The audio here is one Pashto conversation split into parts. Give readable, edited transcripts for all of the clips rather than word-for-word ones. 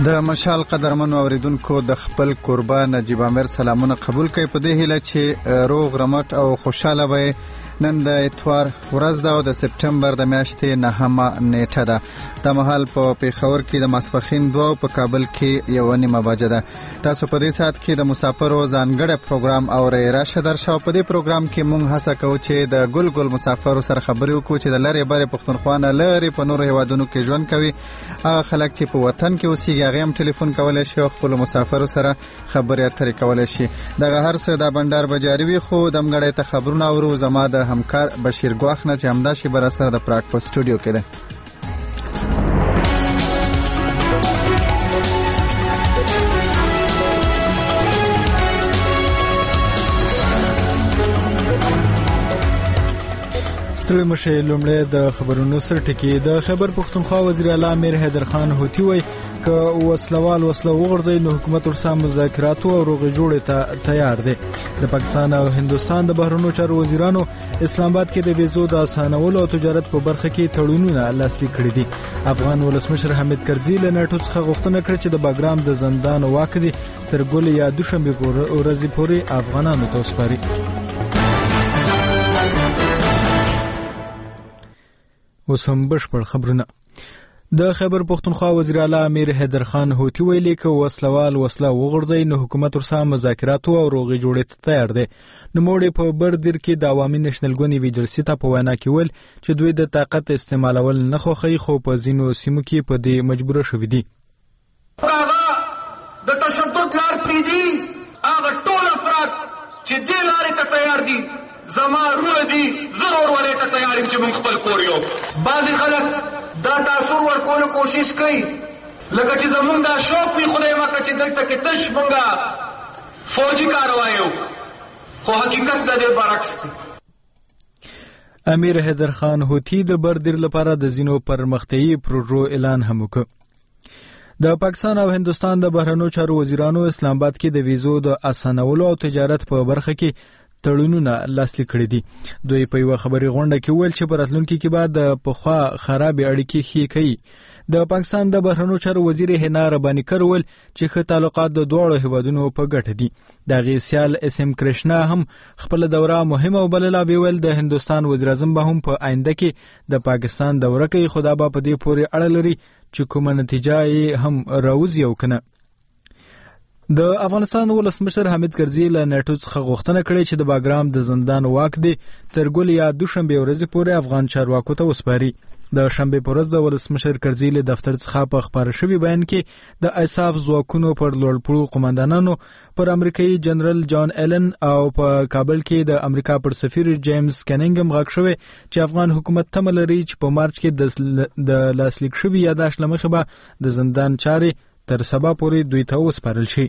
د مشال قدرمن اوریدونکو د خپل قربان نجیب امیر سلامونه قبول کړئ په دې هیله چې روغ رمټ او خوشاله وي. نن د اتوار ورځ ده او د سپټمبر د میاشتې 9مه نیټه ده. د مهال په پیښور کې د ماسپښین 2 په کابل کې 1:30 بجې ده. تاسو په دې ساعت کې د مسافرو ځانګړی پروګرام اورئ. راشه درشه په دې پروګرام کې موږ هڅه کوو چې د ګل مسافرو سره خبرې وکړو چې د لری بری پښتونخوا نه لری په نورو هیوادونو کې ژوند کوي. هغه خلک چې په وطن کې اوسېږي هغه هم ټلیفون کولای شي او خپل مسافرو سره خبرې اترې کولای شي. دغه هر څه د بندر بجاری وي خو د مګړې ته خبرونه اورو. زما د همکار بشیر ګواخ نه چې همدا شي بر سره د پراګ په سټوډیو کې ده. ستړي مشه لومړی د خبرونو سر ټکی. د خیبر پښتونخوا وزیر اعلی امیر حیدر خان هوتی وای ک وسلوال وسله وغورځي نو حکومت ورسره مذاکراتو او روغې جوړې ته تیار دی. د پاکستان او هندستان د بهرنیو چارو وزیرانو اسلام آباد کې د ویزو د اسانولو او تجارت په برخه کې تړونونه لاسلیک کړي دي. افغان ولسمشر حامد کرزي له ناتو څخه غوښتنه کړې چې د باګرام د زندان واک دي تر ګول یا دوشنبه ورځې پورې افغانانو ته وسپاري. وسم بشپړ خبرونه. د خیبر پښتونخوا وزیر اعلی امیر حیدر خان هوتی ویلي ک وسلوال وسله وغورځي نو حکومت ورسره مذاکرات او روغې جوړې ته تیار دی. نو موړي په بردر کې د عوامي نېشنل ګونی ویجلسي ته په وینا کې ول چې دوی د طاقت استعمالول نه خوخي خو په زینو سیمو کې په دې مجبور شوې دي. هغه د تشدد لار پریدي هغه ټول افراد چې دې لارې ته تیار دي زما روح دي ضرور ولې ته تیار چې موږ خپل کور یو. بعضې خلک دا تاثر ورکولو کوشش کوي لکه چې زمونږ دا شوق وي خدای مکه چې دلته کې تش مونږه فوجي کاروایو خو حقیقت د دې برعکس دی. امیر حیدر خان هوتی د بردر لپاره د زینو پرمختیايي پروژو اعلان هم وکړ. د پاکستان او هندستان د بهرنیو چارو وزیرانو اسلام آباد کې د ویزو د اسانولو او تجارت په برخه کې تړونونه لاسلیک کړي دي. دوی په یو خبري غونډه کې ویل چې په راتلونکي کې بعد د پخوا خراب اړیکې ښې کوي. د پاکستان د بهرنیو چارو وزیر حنا رباني کول چې ښه تعلقات د دوه هیوادونو په ګټه دي. د غیسیال SM کرشنا هم خپل دوره مهمه وبلله. ویل د هندستان وزیر اعظم به هم په آینده کې د پاکستان دوره کوي خدا به په دې پورې اړه لري چې کومه نتیجه یې هم راوځي او کنه. د افغانستان ولسمشر حامد کرزي له ناتو څخه غوښتنه کړې چې د باګرام د زندان واک دی تر ګول یا دوشنبه ورځې پورې افغان چارواکو ته وسپاري. د شنبه پر ورځ د ولسمشر کرزي له دفتر څخه په خبر شوی بیان کې د ایساف ځواکونو پر لوړپوړو قومندانانو پر امریکایي جنرال جان ایلن او په کابل کې د امریکا پر سفیر جیمز کنینګم غږ شوی چې افغان حکومت تمه لري چې په مارچ کې د لاسلیک شوی یادښت لمخې به د زندان چارې تر سبا پورې دوی ته وسپارل شي.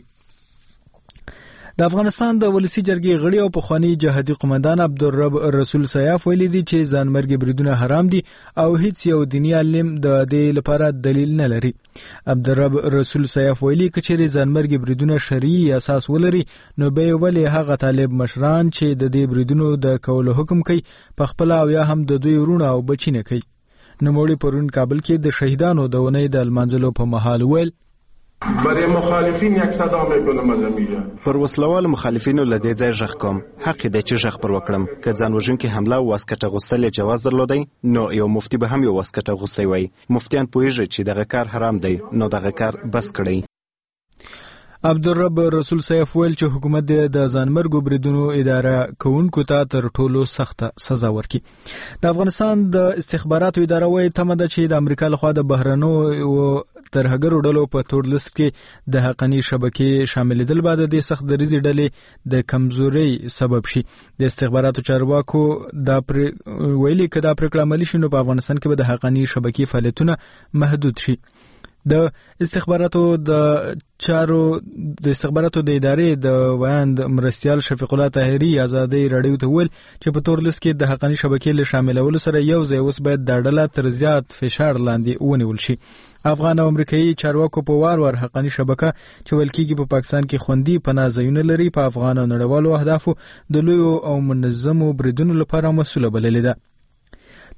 د افغانستان د ولسی جرګې غړي او پخوانی جهادي قومندان عبدالرب رسول سیاف ویلي دي چې ځانمرګي بریدونه حرام دي او هیڅ یو دیني عالم د دې لپاره دلیل نه لري. عبدالرب رسول سیاف ویلي چې ځانمرګي بریدونه شرعي اساس ولري نو به ولې هغه طالب مشران چې د دې بریدونو د کولو حکم کوي په خپل او یا هم د دوی ورونه او بچی نه کوي. نوموړي پرون کابل کې د شهیدانو د ونې د المنزلو په محل ویل برای مخالفین یک صدا میکنم از امیره. پر وسلوال مخالفینو لدې ځای ژغ کوم. حق دې چې ژغ پر وکړم. که ځان وژونکي حمله او واسکټ اغوستل جواز درلودی نو یو مفتی به هم یو واسکټ اغوستی وای. مفتیان پوهیږي چې دغه کار حرام دی نو دغه کار بس کړئ. عبدالرب رسول سیف ویل چې حکومت د ځانمرګو بریدونو اداره کوونکو ته تر ټولو سخته سزا ورکړي. د افغانستان د استخباراتو اداره وايي تمه ده چې د امریکا لخوا د بهرنیو ترهګرو ډلو په تور لیست کې د حقاني شبکې شاملېدل بعد د سخت دریزې ډلې د کمزوري سبب شي. د استخباراتو چارواکو دا ویلي چې دا پریکړه عملي شي نو په افغانستان کې به د حقاني شبکې فعالیتونه محدود شي. د استخباراتو د ادارې د ویاند مرستیال شفیق الله طاهری آزادۍ رادیو ته ویل چې په تور لیست کې د حقاني شبکې له شاملولو سره یو ځای اوس باید د ډله تر زیات فشار لاندې ونیول شي. افغان او امریکایي چارواکو په وار حقاني شبکه چې ویل کېږي په پاکستان کې خوندي پناه ځایونه لري په افغان او نړیوالو اهدافو د لویو او منظمو بریدونو لپاره مسؤله بللې ده.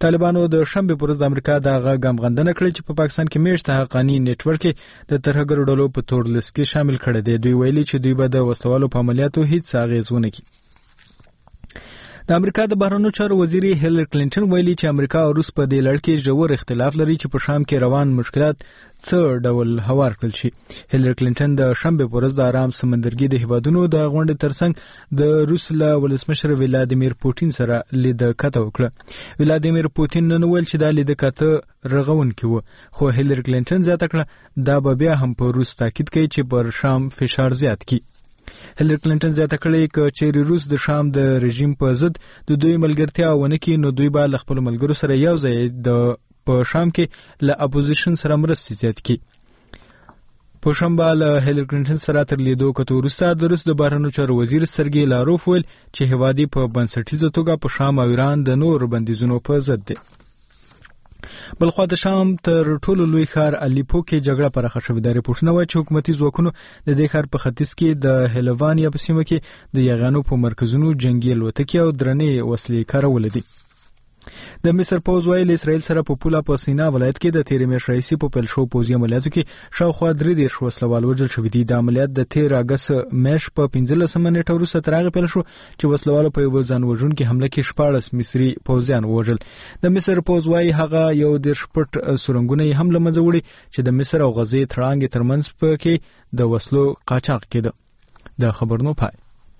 طالبانو د شنبه پر ورځ د امریکا د غږ غندنه کړې چې په پاکستان کې میشته حقانی نت ورک د ترهګر ډلو په تور لیست کې شامل کړي دي. دوی ویلي چې دوی به د وسوالو په عملیاتو هیڅ اغیز ونه کړي. د امریکا د بهرنیو چارو وزیر هیلری کلینټن ویلي چې امریکا او روس په دې لړ کې ژور اختلاف لري چې په شام کې روان مشکلات څه ډول هوار کړل شي. هیلری کلینټن د شنبه پر ورځ د آرام سمندرګي د هیوادونو د غونډې ترڅنګ د روس له ولسمشر ولادیمیر پوتین سره لید کته وکړه. ولادیمیر پوتین نن ویل چې دا لید کته رغونکی و، خو هیلری کلینټن زیاته کړه دا به بیا هم په روس تاکید کوي چې پر شام فشار زیات کړي. هیلری کلینټن زیاته کړې چې چیرې روس د شام د رژیم په ضد د دوی ملګرتیا ونه کړي نو دوی به له خپل ملګرو سره یو ځای د په شام کې له اپوزیشن سره مرستې زیات کړي. په شنبه له هیلری کلینټن سره تر لیدو کته وروسته د روس د بهرنیو چارو وزیر سرګی لاروف ویل چې هیوادي په بنسټیزه توګه په شام او ایران د نور بندیزونو په ضد دي. بلخوا د شام تر ټولو لوی ښار الیپو کې جګړه پراخه شوې ده. ریپورټونه وایي چې حکومتي ځواکونو د دې ښار په ختیځ کې د هلوانیا په سیمه کې د یاغانو په مرکزونو جنگي الوتکې او درنې وسلې کارولې دي. د مصر پوځ وایي له اسرائیل سره په پوله په سینا ولایت کې د تیر میاشتې راهیسې په پیل شو پوځي عملیاتو کې شاوخوا 30 وسلوال وژل شوي دي. د عملیات د 13 اګست میاشتې په 15 نیټه وروسته تر هغه پیل شو چې وسلوالو په یو ځان وژونکي حمله کې 14 مصري پوځیان وژل. د مصر پوځ وایي هغه یو د شپټ سورنګونه یې هم له منځه وړي چې د مصر او غزې تړانګې ترمنځ پکې د وسلو قاچاق کېده. د خبرونو پای.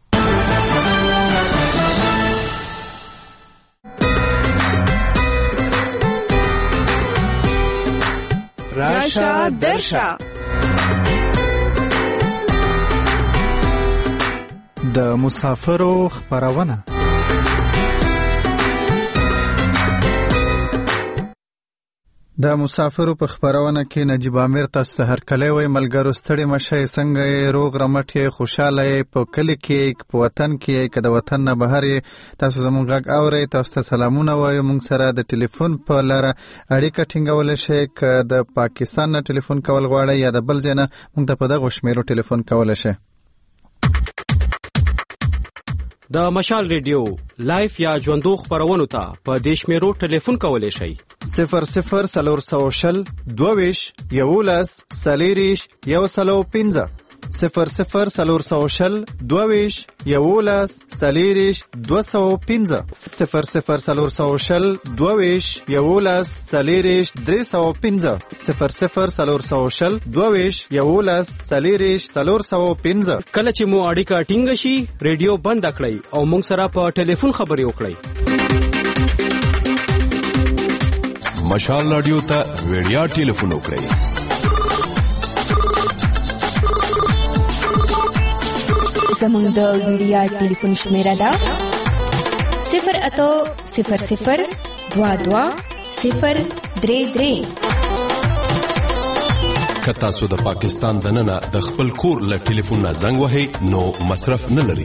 راشا درشا د مسافرو خبرونه. د مسافرو په خبرونه کې نجیب امیر تاسو ته هرکلی وای ملګرو ستړي مشه څنګه روغ رمټ خوشاله په کلی کې په وطن کې که د وطن نه بهر تاسو زموږ غږ اورئ تاسو ته سلامونه وایو. موږ سره د ټلیفون په لاره اړیکه ټینګول شي که د پاکستان نه ټلیفون کول غواړئ یا د بل ځای نه موږ ته په دغه شمیرو ټلیفون کول شي. د مشال ریډیو لایف یا ژوندو خبرونو ته په دیش میرو ټلیفون کولی شئ 00 22 11 40 105 00 22 11 40 205 00 22 11 40 305 00 22 11 40 405. کله چې مو اړیکه ټینګ شي ریډیو بند کړئ او موږ سره په ټلیفون خبرې وکړئ. مشال رادیو ته ویډیا ټلیفون وکړئ. زموږ د ویډیا ټلیفون شمیره ده 08000 22 033. که تاسو د پاکستان دننه د خپل کور له ټلیفون نه زنګ وهئ نو مصرف نه لري.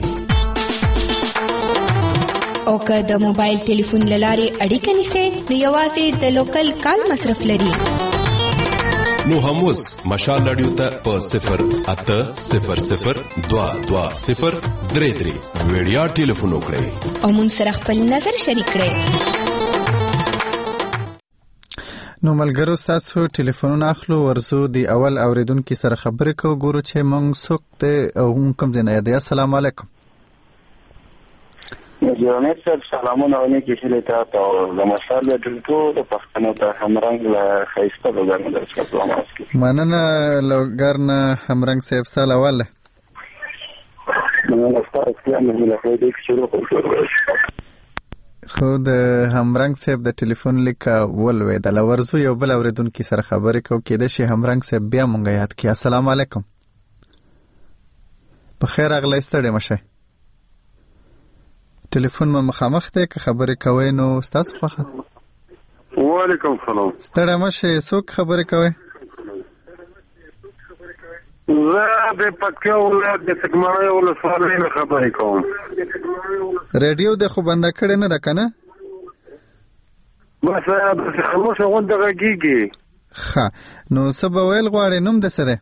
او که د موبایل ټلیفون لارې اړیکه نیسئ نو یوازې د لوکل کال مصرف لري. نو هم اوس مشال رادیو ته په 08000 22 033 ویډیا ټلیفون وکړئ او موږ سره خپل نظر شریک کړئ. نو ملګرو تاسو ټلیفونونه اخلو ورزو دی اول اوریدونکو سره خبرې کوو ګورو چې موږ څوک ته او کوم ځای نه دی. السلام علیکم. جوړنې سره سلامونه ونی کیسه ته او د مشال رادیو د پښتنو ته همرنګ له خیسته وګڼل درڅ کوم اسکی. مننه لوګرن همرنګ صاحب سلام علیه. نو تاسو ته مې له دې شروع کوم. خو د همرنګ صاحب د ټلیفون لیک ولوي د لورزو یو بل اوریدونکو سره خبرې کوو کېده شي همرنګ صاحب بیا مونږ یاد کړئ. السلام علیکم. په خیر اغلی ستړي مشه. ټلیفون ما مخامخ ته که خبرې کوي نو تاسو خوخه. وعلیکم السلام. ستړي مشه څوک خبرې کوي؟ زه د پکتیا ولایت د سګمانه ولسوالۍ نه خبرې کوم. ریډیو د خو بنده کړی نه ده کنه؟ بس د خاموشه غونډه غږیږي. ښه نو څه به ویل غواړې نوم دې څه دی؟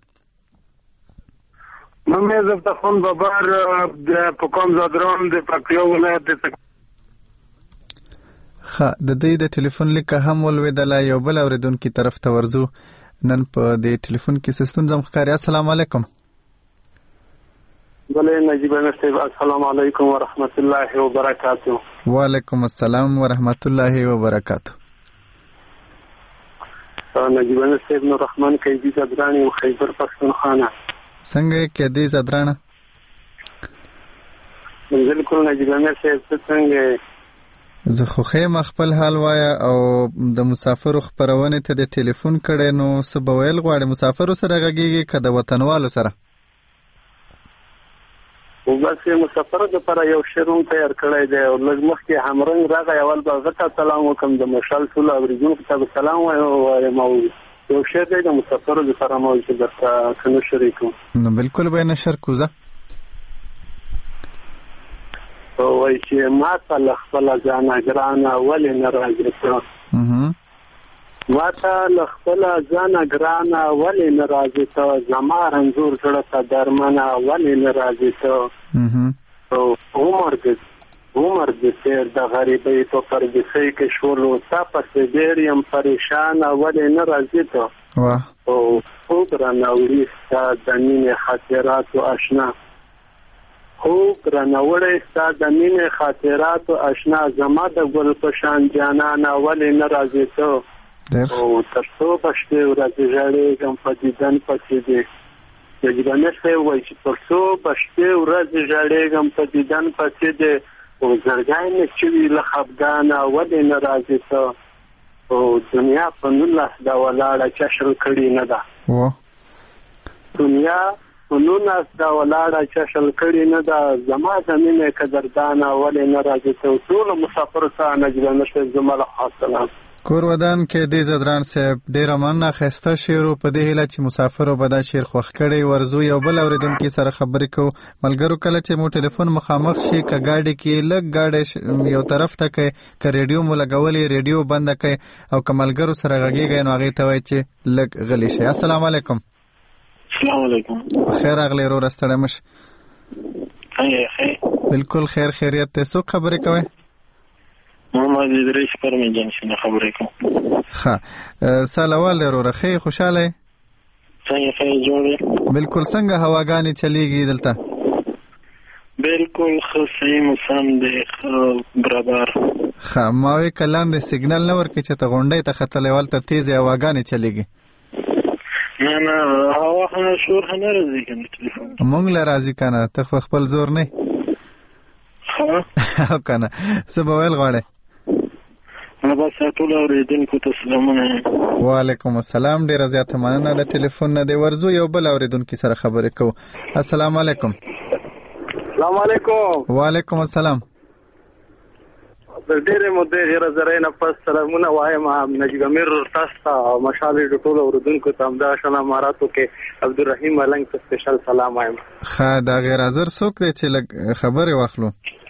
نوم یې زفتخون ببر د پکوم زادران د پکتیا ولایت د ښه د دې د ټلیفون لیک هم ولوېدله. یو بل اورېدونکي طرف ته ورځو. نن په دې ټلیفون کې څه ستونزه ښکاري. السلام علیکم. بله نجیب امیر صاحب السلام علیکم ورحمت الله وبرکاته. وعلیکم السلام ورحمت الله وبرکاته. نجیب امیر صاحب نور رحمان قیدی زدرانی و خیبر پښتونخوا. څنګه قیدی زدرانه؟ بالکل نجیب امیر صاحب څنګه زه خو خیم خپل حال وایا او د مسافرو خبرونه ته د ټلیفون کړي نو څه به ویل غواړي؟ مسافرو سره غږیږي که د وطنوالو سره؟ بس مسافرو لپاره یو شعرون تیار کړی دی او لږ مخکې همرنګ راغی. اول به هغه ته سلام وکړم، د مشال ټولو اورېدونکو ته به سلام وایم او یو شعر دی د مسافرو لپاره ما چې درته که نشر یې کوم. نو بالکل به یې نشر کړو. زه وایي چې ما ته له خپله ځانه ګرانه ولې نه راځې ته، ما ته له خپله ځانه ګرانه ولې نه راځې ته، زما رنځور زړه ته درمنه ولې نه راځې ته، عمر دې تېر د غریبۍ په پردیسۍ کې شولو، تا پسې ډېر یم پریشانه ولې نه راځې ته، خوب رانه وړي ستا د مینې خاطراتو اشنا، خوب رانوړی ستا د مینې خاطراتو اشنا، زما د ګل په شان جانانه ولې نه راځې ته، او تر څو به شپې ورځې ژړېږم په دیدن پسې دې. نجیب امیر صاحب وایي چې تر څو به شپې ورځې ژړېږم په دیدن پسې دې، او زړګی مې چې وي له خفګانه ولې نه راځې ته، او دنیا په 19 د ولاړه چشل کړې نه ده، دنیا په 19 د ولاړه چشل کړې نه ده، زما د مینې قدردانه ولې نه راځې ته. ټولو مسافرو ته نجیب امیر صاحب زما له خوا سلام. کور ودان کې دې زدران صاحب ډېره مننه. ښایسته شعر و. په دې هیله چې مسافرو به دا شعر خوښ کړی. ورځو یو بل اورېدونکي سره خبرې کوو. ملګرو کله چې مو ټلیفون مخامخ شي که ګاډي کې لږ ګاډی یو طرف ته کوي، که ریډیو مو لګولې ریډیو بنده کوي، او که ملګرو سره غږیږئ نو هغې ته وایي چې لږ غلی شي. السلام علیکم. السلام علیکم. خیر راغلی وروره، ستړی مه شي. بالکل خیر خیریت دی. څوک خبرې کوئ؟ محمد ادریس پرمین جنسي نه خبرې کوم. ښه سال اول دی وروره. ښه خوشحاله یې؟ څنګه ښه جوړ یې؟ بالکل. څنګه هواګانې چلیږي دلته؟ بالکل ښه صحیح موسم دی، ښه برابر. ښه ما وی که لاندې سیګنل نه ورکړي چې ته غونډۍ ته ختلی هلته تیزې هواګانې چلیږي؟ نه هوا شور نه راځي که نه ټلیفون مونږ له راځي که نه، ته خپل زور نه او که نه څه به ویل غواړې؟ بس ټولو اورېدونکو ته سلامونه. وعلیکم السلام. ډېره زیاته مننه د ټلیفون نه دی. ورځو یو بل اورېدونکي سره خبرې کوو. السلام علیکم. السلام علیکم. وعلیکم السلام. د ډېرې مودې غیره زرۍ نه پس سلامونه وایم نجیب امیر تاسو ته او مشال ریډیو ټولو اورېدونکو ته همدغه شان اماراتو کې عبدالرحیم ملنګ ته سپیشل سلام وایم. ښه دا غیر حاضر څوک دی چې لږ خبرې واخلو؟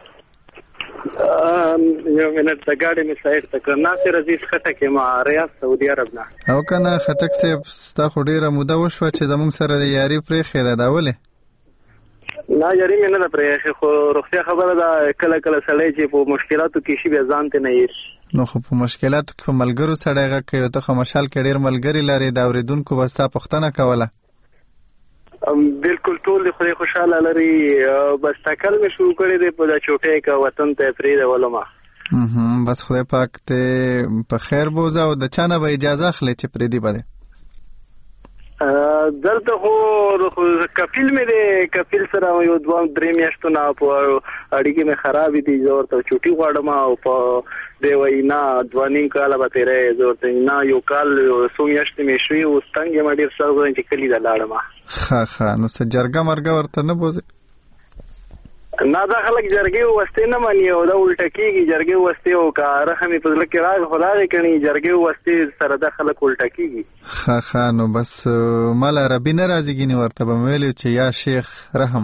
یو منټ د ګاډي مې سایډ ته کړ. ناصر عزیز خټک یم، ریاض سعودي عرب نه. او که نه خټک صاحب ستا خو ډېره موده وشوه چې زموږ سره د یاري پرېښې ده، دا ولې؟ نه یاري مې نه ده پرېښې، خو روغتیا خبره ده. کله کله سړی چې په مشکلاتو کې شي بیا ځان ته نه هېر شي. نو خو په مشکلاتو کې په ملګرو سړی غږ کوي. ته خو مشال کې ډېر ملګري لرې، د اورېدونکو به ستا پوښتنه کوله. بالکل ټول خدای خوشاله لري. بس تکل مې شروع کړی دی په دا چوټۍ که وطن ته پرېږدولمه. بس خدای پاک ته په خیر بوزه. او د چا نه به اجازه اخلې چې پرېږدي به دی؟ دلته خو کفیل مې دی، کفیل سره یو 2-3 میاشتو نه په اړیکې مې خرابې دي. زه ورته چوټي غواړم او په دی وایي نه 2.5 کاله به تېری. زه ورته نه یو کال 100 میاشتې مې شوي، اوس تنګ یم ډېر سر ګورم چې کلي ته لاړم. ښه نو څه جرګه مرګه ورته نه بوځې؟ نه دا خلک جرګې ووستې نه مني او دا الټه کېږي. جرګې ووستې او که رحم یې په زړه کې راغی خو راغی که نه جرګې ووستې سره دا خلک الټه کېږي. ښه نو بس مال عربي نه راځي ګینې ورته به مې ویلي چې یا شیخ رحم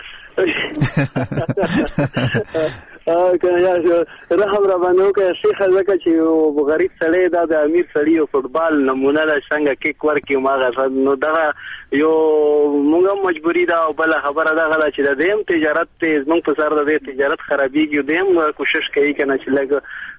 رحم را باندې وکړه شیخه، ځکه چې یو غریب سړی دا د امیر سړي او فوټبال نمونه ده، څنګه کیک ورکړي هماغه. نو دغه یو موږ هم مجبوري ده. او بله خبره دغه ده چې د دې هم تجارت دی زموږ په سر، د دې تجارت خرابېږي. د دې هم کوشش کوي که نه چې لږ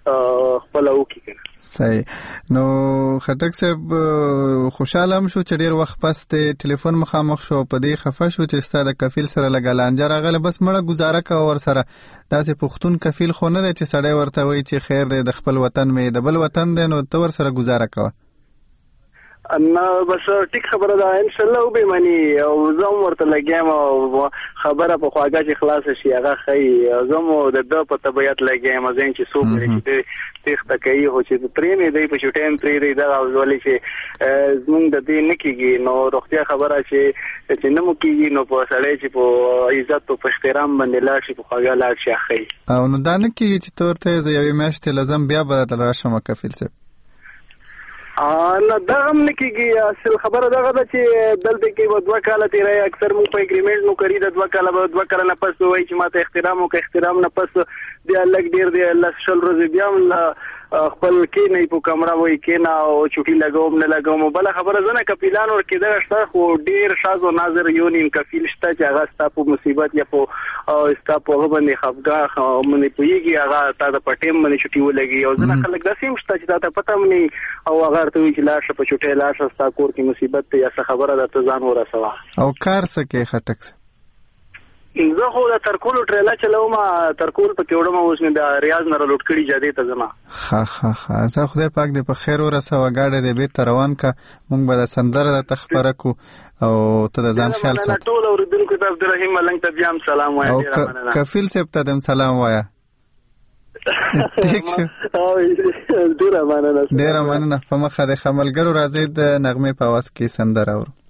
خپل وکي کنه. صحیح. نو خټک صاحب خوشاله هم شو چې ډیر وخت پس ته ټلیفون مخامخ شو، په دې خفه شو چې ستاسو د کفیل سره لګالانجه راغله، بس مړه گزاره کا ور سره داسې پښتون کفیل خو نه دی چې سړی ورته وایي چې خیر دی د خپل وطن مې د بل وطن دی، نو ته ور سره گزاره کا. نه بس ټیک خبره ده ان شاء الله به معنی او زم ورته لګیم او خبره په خواږه چې خلاص شي هغه خی زم د په طبيعت لګیم ځین چې سو پرې چې تخته کوي هو چې پرې دی په شټین پرې دا ولې چې زمونږ د دې نکیږي نو روغتیا خبره چې نمو کیږي نو په سړی چې په عزت او په احترام باندې لاړ شي په خواږه لاړ شي خی او نو دا نه کیږي چې تورته یوې میاشتې لازم بیا به راشم کفیل صاحب. نه دا هم نه کېږي. اصل خبره دغه ده چې دلته کې 2 کاله تیرای اکثر مو په اګریمنټ نو کړی د 2 کاله به 2 کاله نه پس وایي چې ماته احترام او که احترام نه پس بیا لږ ډیر دی الله شل ورځې بیا خپل کې نه په کمره وای کې نه او چوټي لګوم نه لګوم. بل خبره زنه کپیلان ور کې دا شته خو ډیر شاز او ناظر یونین کفیل شته چې هغه ستاسو مصیبت یا په ستاسو باندې خفګا باندې پويږي هغه تا د پټیم باندې چوټي ولګي او زنه خلک د سیم شته چې تا پته مني او هغه ته وی چې لاشه په چوټي لاشه ستاسو کور کې مصیبت ته یا څه خبره ده ته ځان ورسوه او کار سکه خټک. زه خو د ترکولو ټریلا چلوم ترکول په کېوړم اوس مې د ریاض نه لوټ کړی جادې ته زما. ها زه خدای پاک دې په خیر ورسوه غاډه دې به روان کا مونږ به د سندره د تخبره کو او ته د ځان خیال سات. ټول اوریدونکو ته عبدالرحیم ملنګ ته بیا سلام وایم. ډیر مننه. کفیل صاحب ته دم سلام وایا. ټیک شو. ډیر مننه. په مخه د خملګرو راځي د نغمه په आवाज کې سندره اورو.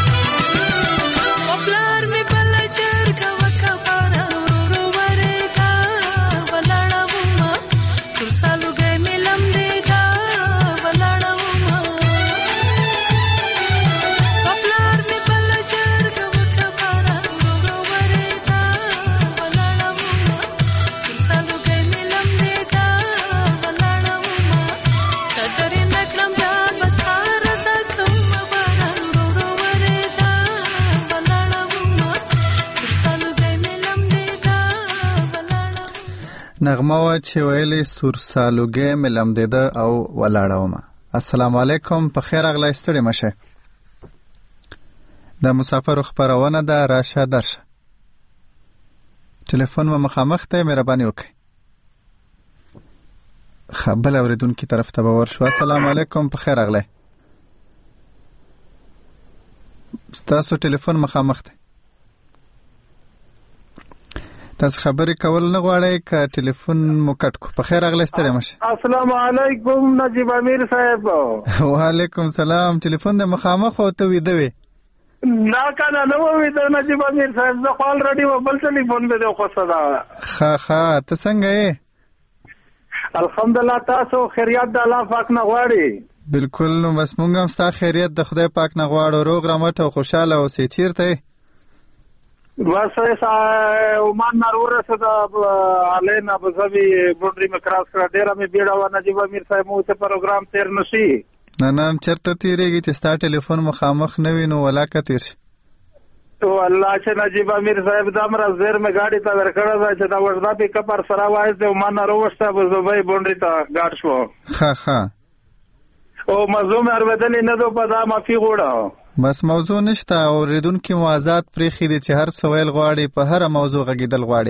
پلار می بل چرګ وکبره ورو ورېدا نغمه وا چې ویلې سور سالوګې مې لمدېده او ولاړه ومه. السلام علیکم، په خیر راغلی، ستړي مشه. د مسافرو خپرونه ده، راشه درشه. ټلیفون مو مخامخ دی، مهرباني وکړئ. بل اورېدونکي طرف ته به ورشو. السلام علیکم، په خیر راغلی. ستاسو ټلیفون مخامخ دی. تاسو خبرې کول نه غواړئ که ټلیفون مو کټ کو؟ په خیر راغلی، ستړي مشه. السلام علیکم نجیب امیر صاحب. وعلیکم سلام. ټلیفون د مخامخ او ته ویده وې؟ نه کنه نه ویده نجیب امیر صاحب، زه خو الریډي بل ټلیفون مې دی خوښه ده. ښه ته څنګه یې؟ الحمدلله، تاسو خیریت د الله پاک نه غواړي؟ بالکل، نو بس مونږ هم ستا خیریت د خدای پاک نه غواړو. روغ رمټ او خوشحاله اوسې. چیرته یې؟ بس عمان نه ورسېده، علین ابوظبي بونډري مې کراس کړه. ډېره مې بیړه وه نجیب امیر صاحب، مو ته پروګرام تېر نه شي. نه چېرته تېرېږي چې ستا ټلیفون مخامخ نه وي، نو ولاکه تېر شي. والله چې نجیب امیر صاحب دومره زیر مې ګاډي ته درکړه ده چې دا وژدا پیکپ پر سره وایست دی. عمان نه راوسته، ابوظبي بونډري ته ګاډ شو. ښه او موضوع مې اورېدلې نه ده، په دا معافي غواړه. بس موضوع نشته، اورېدونکي مو آزاد پرېښي دي چې هر څه ویل غواړي، په هره موضوع غږېدل غواړي.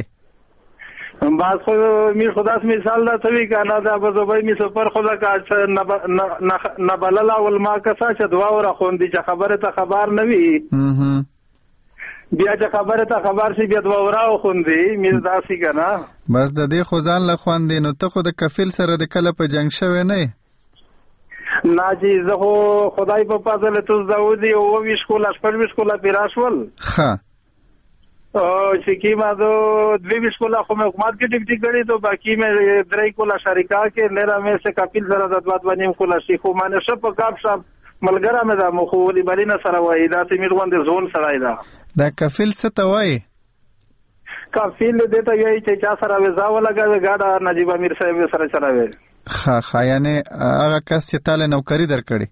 بس خو میر خداس مثال دا څه وي که نه، د ابوظبي مې سفر خو ده که نه بلله والما کسه چې دعا ورخوندي چې خبرې ته خبر نه وي، بیا چې خبرې ته خبر شي بیا دعا وراخوندي. میر داسې که نه، بس د دې خو ځان له خوندې. نو ته خو د کفیل سره د کله په جنګ شوی نه یې؟ نه جی، زه خو خدای په فضل توس داودي 20 کوله 26 کوله پیرا شول. ښه چې کیما دو 22 کوله خو مې حکومت کې ډیپټي کړی، تو باقی مې 3 کوله شریکا کې لیرا مې سے کپیل سره د 2.5 کوله شي. خو مانه شپ کاپ شپ ملګری مې دا مخ ولي بلینه سره وای دا تیمیر غوند زون سره دا. دا کفیل څه ته وای؟ کفیل دې ته یی چې چا سره وزا ولګا غاډه نجیب امیر صاحب سره چلاوي. ښه یعنی هغه کس چې تاله نوکری درکړي،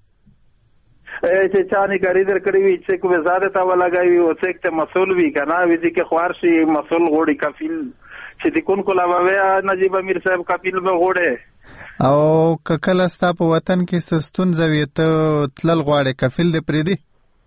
چې چا نوکری درکړي وي چې کو وزارت ته ولګاوي او چې ته مسؤل وي کنه وي چې خوار شي مسؤل غوړي کفیل چې د کون کولا ویا نجیب امیر صاحب کفیل به غوړي. او کله ستا په وطن کې سستون زویته تلل غواړي کفیل دې پریدي؟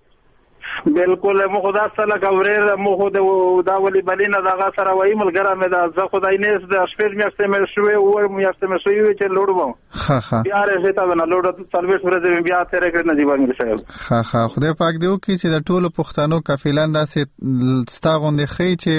بالکل، مو خدا سره کوریر مو خو دا ولی بلینه دغه سره وای ملګری مې دا زه خدای نس د شپږ میاشتې مې شوې او میاشتې مې شوې چې لوړم. ښه بیا راځه نه لوړ سرویس ورته بیا تیرې کړ نجیب امیر صاحب. ښه خدای پاک دې وکړي چې د ټولو پښتنو کفیلان داسې ستا غوندې خی چې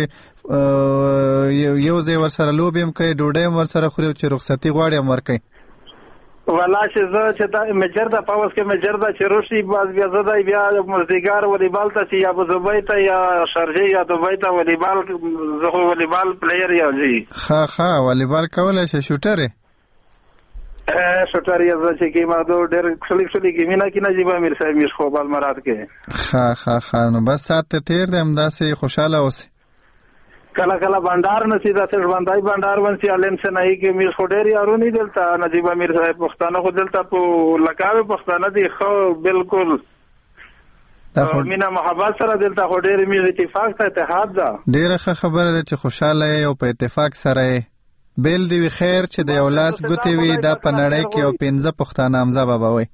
یو ځای ورسره لوبیم کوي، ډوډۍ هم ورسره خوري چې رخصتي غواړي هم ورکوي. والا چې زه چې دا مجر دا پاوس کې مجر دا چې روشي باز بیا زه دا بیا مزدګار والیبال ته چې یا ابوظبي ته یا شارجه یا دوبۍ ته والیبال، زه خو والیبال پلیئر یم جی. ښه والیبال کولای شې؟ شوټر یې؟ شوټر یې زه چې کیما دو ډېر خلی کې مینا کې نجیب امیر صاحب مې خو بال مراد کې. ښه نو بس سات ته تیر دې همداسې خوشاله اوسې. کله بندار نسی دا سر باندای بندار ونسی علم سے نہیں کہ میر خډری ارونی دلتا نجیب امیر صاحب پښتانه خو دلتا په لکاوي پښتانه دی خو بالکل مینا محبت سره دلتا خډری میر اتفاق ته اتحاد دا. ډیره خبره ده چې خوشاله او په اتفاق سره بیل دی خیر چې د یو لاس ګوتې وي دا په نړۍ کې او 15 پښتانه امزا بابا وي.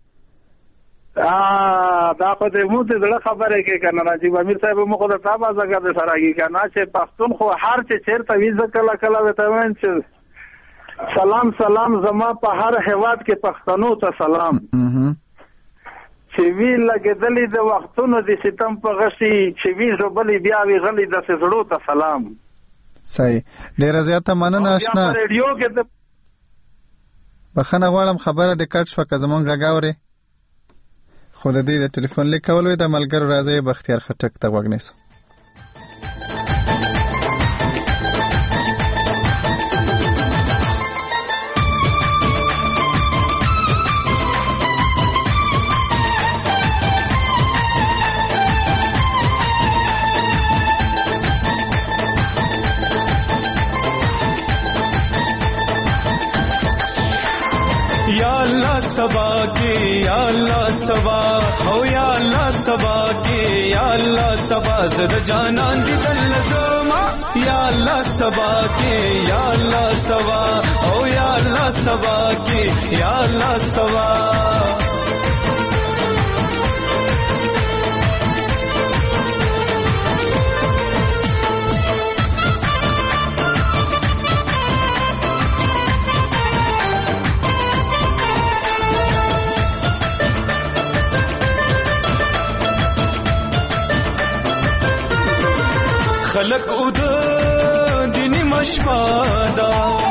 دا خو دې مو ته ډېر خبره کې کنه نجیب امیر صاحب مو خو د تابع ځګه د سراګي کنه چې پښتون خو هر چې چیرته وي ځکه کله وته وین چې سلام زما په هر هواد کې پښتنو ته سلام چې وی لګېدلې د وختونو د ستم په غشي چې وی زبلې بیا وی غلې د سړو ته سلام. صحیح، ډېر زیاته مننه آشنا. ریډیو کې بخنه غواړم خبره د کټ شو که زمونږ غاوري خو د دې د ټلیفون لیکول وي د ملګرو راځي بختیار خټک ته غوږ نیسم. सबा के या अल्लाह सबा ओ या अल्लाह सबा के या अल्लाह सबा ज़द जानान दी दल ज़मा या अल्लाह सबा के या अल्लाह सबा سوا خلق او د دیني مشپادا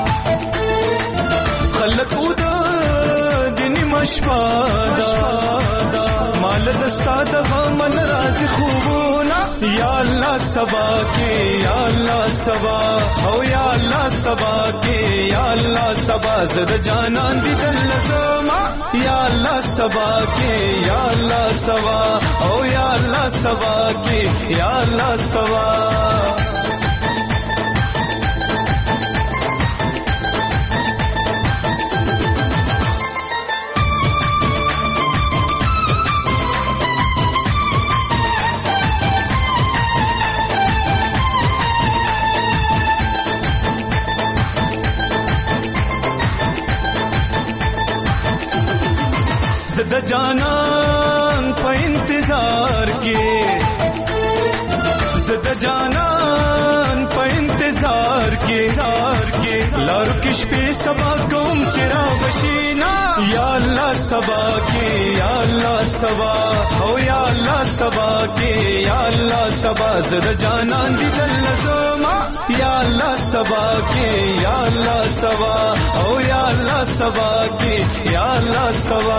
خلق او د دیني مشپادا مال دستا د غمن راز خوبونا یا الله سبا کې یا الله سبا او یا الله سبا کې یا الله سبا زد جانان دي دل زما یا الله سبا کې یا الله سبا او یا الله سبا کې یا الله سبا زد جانان په انتظار کې زد جانان په انتظار کې لار کې شپې سبا کوم چرا بشینا یا الله سبا کې یا الله سبا او یا الله سبا کې یا الله سبا زد جانان دي دل زما یا الله سبا کې یا الله سبا او یا الله سبا کې یا الله سبا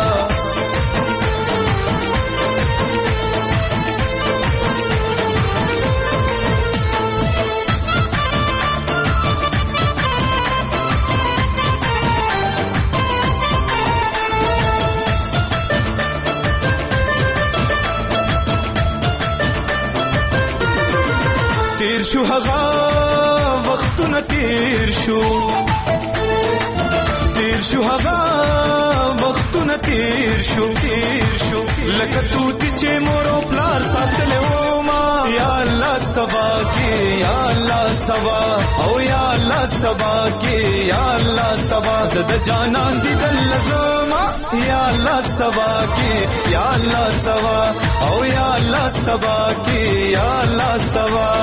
تیر شو هغه وختونه تیر شو هغه وختونه تیر شو لکه توتی چې مور او پلار ساتلې و ما یا الله سبا کې یا الله سبا او یا الله سبا کې یا الله سبا زد جانان دي دل زما یا الله سبا کې یا الله سبا او یا الله سبا کې یا الله سبا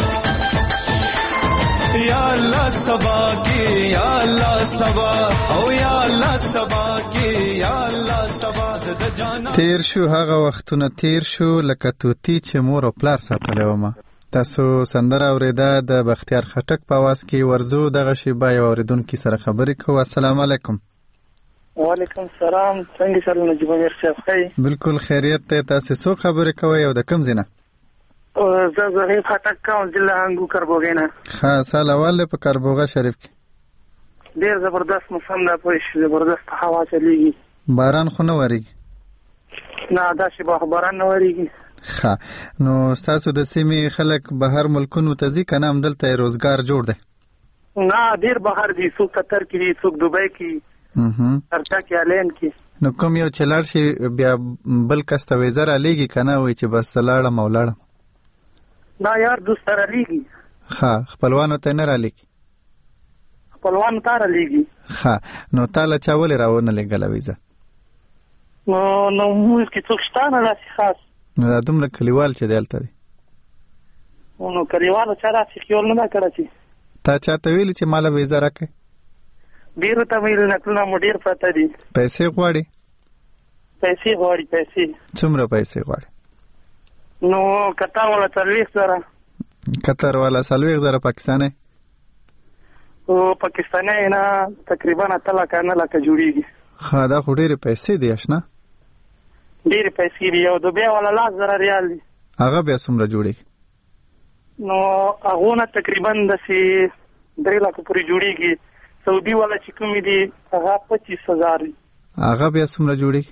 یا الله سبا کې یا الله سبا او یا الله سبا کې یا الله سبا زد جانا تیر شو هغه وختونه تیر شو لکه توتی چې مور او پلار ساتلې ومه. تاسو سندره اوریده د بختیار خټک په आवाज کې ورزو دغه شیبه یو اوریدونکو سره خبرې کوو. السلام علیکم. وعلیکم السلام. څنګه سره نجیب امیر صاحب خیر؟ بالکل خیریت ته. تاسو څو خبرې کوئ او د کوم ځای نه؟ زه زهیر خټک کوم ضلع هنګو کربوغې نه. ښه سال اول په کربوغه شریف کې ډېر زبردست موسم ده، پوه شوې، زبردست هوا چلیږي. باران خو نه ورېږي؟ نه داسې به باران نه ورېږي. ښه نو ستاسو د سیمې خلک بهر ملکونو ته ځي که نه همدلته یې روزګار جوړ دی؟ نه ډېر بهر دي، څوک قطر کې دي، څوک دوبۍ کې، ترکیه کې، هالند کې. نو کوم یو چې لاړ شي بیا بل کس ته ویزه رالیږي که نه وایي چې بس لاړم او لاړم؟ نه یار دوست رالیږي. ښه خپلوانو ته نه رالیږي؟ خپلوانو ته رالیږي. ښه نو تا له چا ولې راونه لېږله ویزه؟ نو موږ کې څوک شته نه داسې خاص. نو دا دومره کلیوال چې دی هلته دی نو کلیوالو چا داسې خیال نه ده کړی چې تا چاته ویلي چې ماله ویزه راکړئ؟ ډېرو ته ویلي، نکلونه مو ډېر پراته دي. پیسې غواړي؟ پیسې غواړي. پیسې څومره پیسې غواړي؟ نو قطر والا 40,000. قطر والا 40,000 پاکستاني؟ او پاکستاني نه تقریبا 8 لکه 9 لکه جوړیږي. ښه دا خو ډېرې پیسې دي اشنا. ډېرې پیسې دي. یو دوبۍ والا 10,000 ریال دي. هغه بیا څومره جوړیږي؟ نو هغه نه تقریبا داسې 3 لکه پورې جوړیږي. سعودي والا چې کومې دي هغه 25,000 دي. هغه بیا څومره جوړیږي؟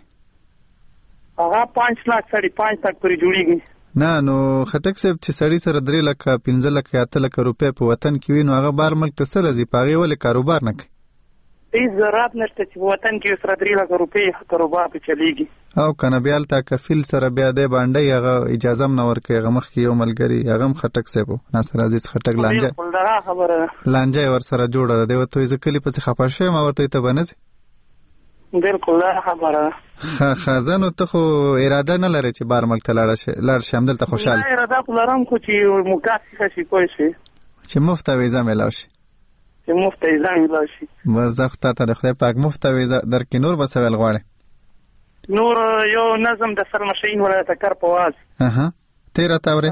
هغه 5 لک 5.5 لک پورې جوړیږي. نه نو خټک صاحب چې سړی سره 3 لکه 15 لکه 8 لکه روپۍ په وطن کې وي نو هغه بار ملک ته څه راځي؟ په هغې ولې کاروبار نه کوي؟ هېڅ ضرورت نشته چې په وطن کې سره 3 لکه روپۍ کاروبار پې چلیږي. او که نه بیا هلته کفیل سره بیا دی بانډۍ هغه اجازه هم نه ورکوي. هغه مخکې یو ملګري هغه هم خټک صاحب و، ناصر عزیز خټک، لانجه یې ورسره جوړه ده. دی ورته وایي زه کلي پسې خفه شوی یم، ورته وایي ته به نه ځې؟ بالکل دا خبره. خزانو ته خو اراده نه لري چې بار ملک ته لاړ شي همدلته خوشاله. نه اراده خو لرم خو چې مکافي شي کوی شي چې مفت ویزه ملاو شي. چې مفت ویزه ملاو شي بس دا خو ته د خدای پاک مفت ویزه درکې. نور به سوال غواړي؟ نور یو نظم د سرمشین ولایت کار په واز تیر تاوري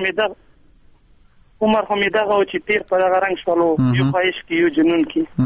عمر حمیده او چې تیر په دغه رنگ شولو یو خواهش کې یو جنون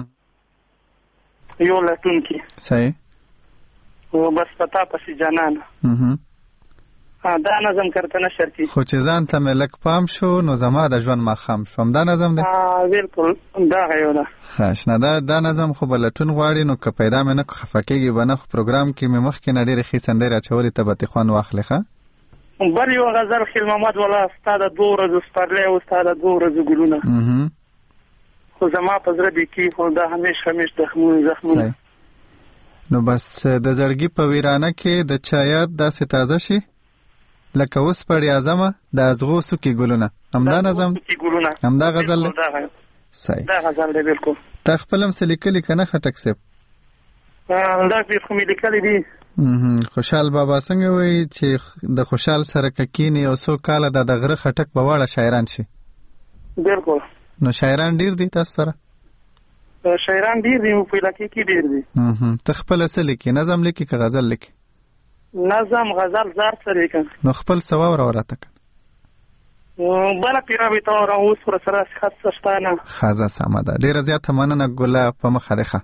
کې یو لټون کې صحیح او بس پتا پسې جانان دا نظم کرته نشر کی خو چې ځان ته ملک پام شو نو زما د ژوند ما خام شوم. دا نظم دی بالکل دا غيو ده خاصنه دا نظم خو بلټون غواړي نو که پیدا مې نه خفکیږي بنه خو پروګرام کې مې مخ کې نډیر خې سندره چوري ته به خوان واخلې ښه بل یو غزل خیل محمد ولا استاد دو ورځې ستړلې او استاد دو ورځې ګلونه خو زما په زړه دي کې خو دا همیش زخمونه نو بس د زړګي په ویرانه کې د چایات داسې تازه شي لکه اوس پړی اعظم د ازغو سکی ګلونه. همدا نظم همدا غزل صحیح دا غزل دی بالکل. تا خپلم څه لیکلي که نه خټک صاحب؟ دا خو مې لیکلي دي. خوشحال بابا څنګه وایي چې د خوشحال سره که کینې یو څو کاله د غره خټک به واړه شاعران شي. بالکل. نو شاعران ډیر دي تاسو سره؟ شاعران ډیر دي په علاقې کې ډیر دي. ته خپل څه لیکي؟ نظم لیکي که غزل لیکي؟ نظم غزل زار سره لیکم. نو خپل سوا وراته کړه بل پیرابې ته را اوس پر سره خاصه شتانه خازه سمه ده. ډیره زیاته مننه ګله په مخه ده.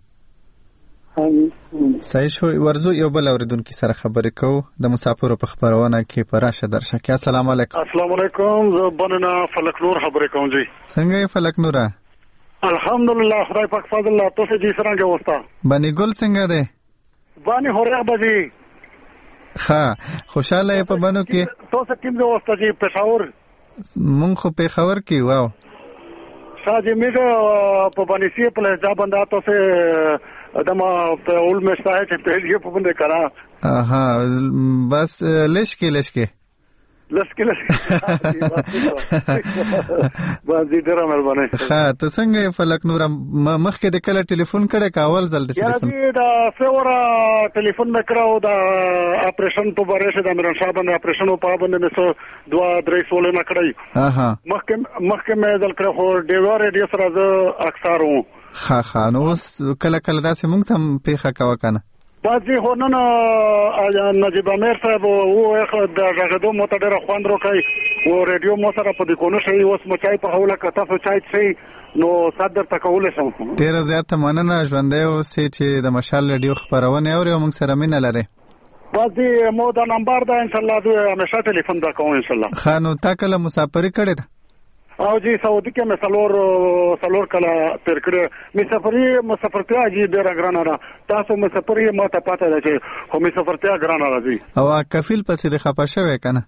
صحیح شو. ورزو یو بل اوریدونکو سره خبرې کوو د مسافرو په خبرونه کې په راشه درشه کې. السلام علیکم. السلام علیکم. زه بننا فلک نور خبرې کوم جی. څنګه یې فلک نوره؟ الحمدلله خدای پاک فضل الله. تاسو جی څنګه وستا؟ بني ګل څنګه ده؟ بانی هوریا بجی خوشاله په بنو کې. تاسو کوم ځای وستا جی؟ پېښور. مونږ خو پېښور کې واو. شاجی میګه په باندې سی په لږه باندې تاسو دما په اول مشتاق چې په دې په باندې کرا بس لشکې باندې ډېر مهرباني. ته څنګه فلک نور مخکې د کله ټلیفون کړه کاول زل د ټلیفون؟ یا دا فورا ټلیفون نکراو دا اپریشن په باره شه د امران شاه باندې اپریشن په باندې مې 2-3 سول نه کړی. مخکې مې ځل کړو خو ډیوار ریډیو سره زه اکثر وو. نو کله داسې مونږ ته پیښه کاوه کنه بعضی هونن نجیب امیر صاحب او د غږدو مو ته ډېر خوند روکای او ریډیو مو سره په دې کونو شي اوس مچای په حواله کته څو چای شي نو صدر تکول شم. ډېر زیات مننه ژوندې اوسې چې د مشال ریډیو خبرونه اوري او موږ سره مینه لري. بعضی مو دا نمبر دا ان شاء الله دوی همیشه ټلیفون دا کوم ان شاء الله. خانو تا کله مسافری کړی ده؟ او جی سعودي کې مې سلور کله تیر کړی. مسافرتیا جی ډېره ګرانه ده. تاسو مسافري ما ته پاته ده چې خو مسافرتیا ګرانه راځي. او کفیل پسې خپه شوی کنه؟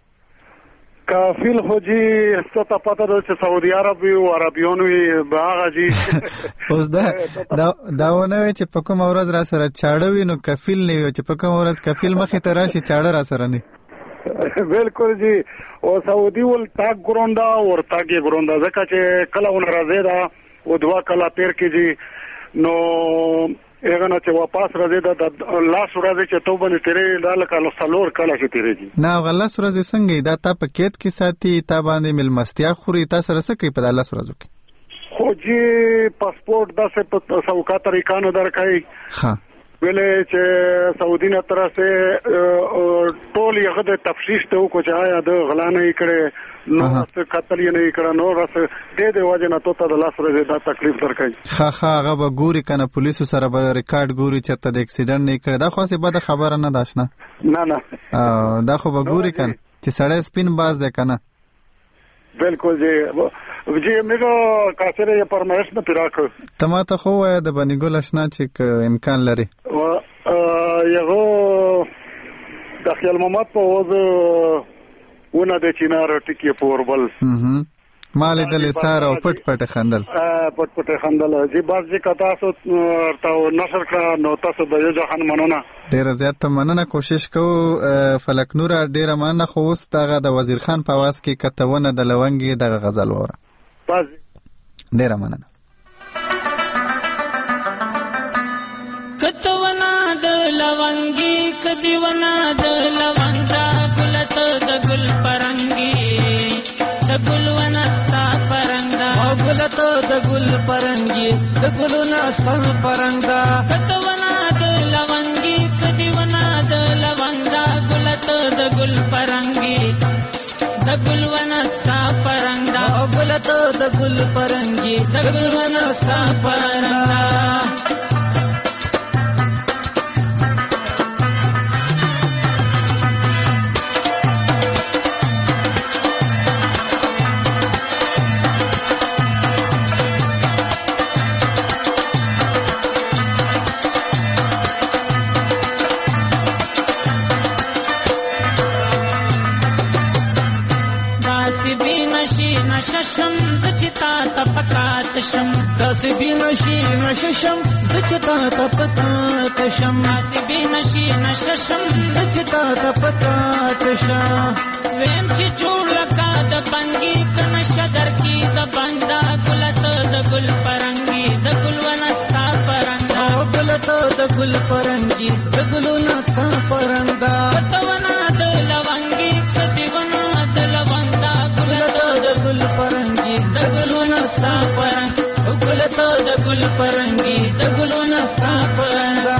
کفیل خو جی څه پاته ده چې سعودي عرب او عربيون وي باغ جی. اوس دا ونه چې په کوم ورځ را سره چاړه وي نو کفیل نه وي چې په کوم ورځ کفیل مخې ته راشي چاړه را سره نه. بالکل جی. او سعودي ول تاګ ګروندا او تاګي ګروندا ځکه چې کله ون راځي دا او دوا کله تیر کې جی نو هغه نه چې واپس راځي دا لاس ورځي چې تو باندې تیرې دا لکه سلور کله چې تیرې جی. نه غلس ورځي څنګه دا تا پکیټ کې ساتي تا باندې ملمستیا خوري تا سره څه کوي په لاس ورځو کې؟ خو جی پاسپورت دا څه په سوکا طریقه نه درکای. ویلې چې سعودي نه طرفه ټول یې غد تفشیش ته وکړي چې آیا د غلانه یې کړي نو څه قتل یې نه کړه نو راس دې وجه نه ته د لاس ورځ دا تکلیف درکړي. هغه به ګوري کنه پولیسو سره به ریکارډ ګوري چې ته د اکسیډنټ نه کړي. دا خو څه بده خبره نه ده شنه. نه دا خو به ګوري کنه چې سړی سپین باز ده کنه. بالکل جی. جی میګه کاڅره یې پرمایش نه پیراک. ته ما ته خو وای د بنی ګل آشنا چې امکان لري. یغه د خیال محمد په وځ ونه د چینار ټکی پوربل. مال د لسار او پټ خندل. پټ خندل. جی باز چې کتا سو تاسو نشر کړه نو تاسو د یو ځان مننه. ډیر زیات مننه. کوشش کوو فلک نور ډیر مننه. خو اوس دغه د وزیر خان په واس کې کتهونه د لونګي دغه غزل وره. باز ډیر مننه. کتهونه لونګي کدی ونا د لوندا ګلت د ګل پرنګي د ګل ونا ستا پرنګا او ګلت د ګل پرنګي د ګلونا ستا پرنګا کته ونا د لونګي کدی ونا د لوندا ګلت د ګل پرنګي د ګل ونا ستا پرنګا او ګلت د ګل پرنګي د ګل ونا ستا پرنګا نششم زچتا تپکات شم داسبی نشی نششم زچتا تپکات شم داسبی نشی نششم زچتا تپکات شم ویم چې جوړ لکا د بنګي کنه شدر کی د بندا ګلت د ګل پرنګي د ګل ونستا پرنګا ګلت د ګل پرنګي د ګل ونستا پرنګا پتونا د لونګي کدی ونا د لوندا ګلت د ګل پرنګي د ګل ونستا پرنګا ګلت د ګل پرنګي د ګل ونستا پرنګا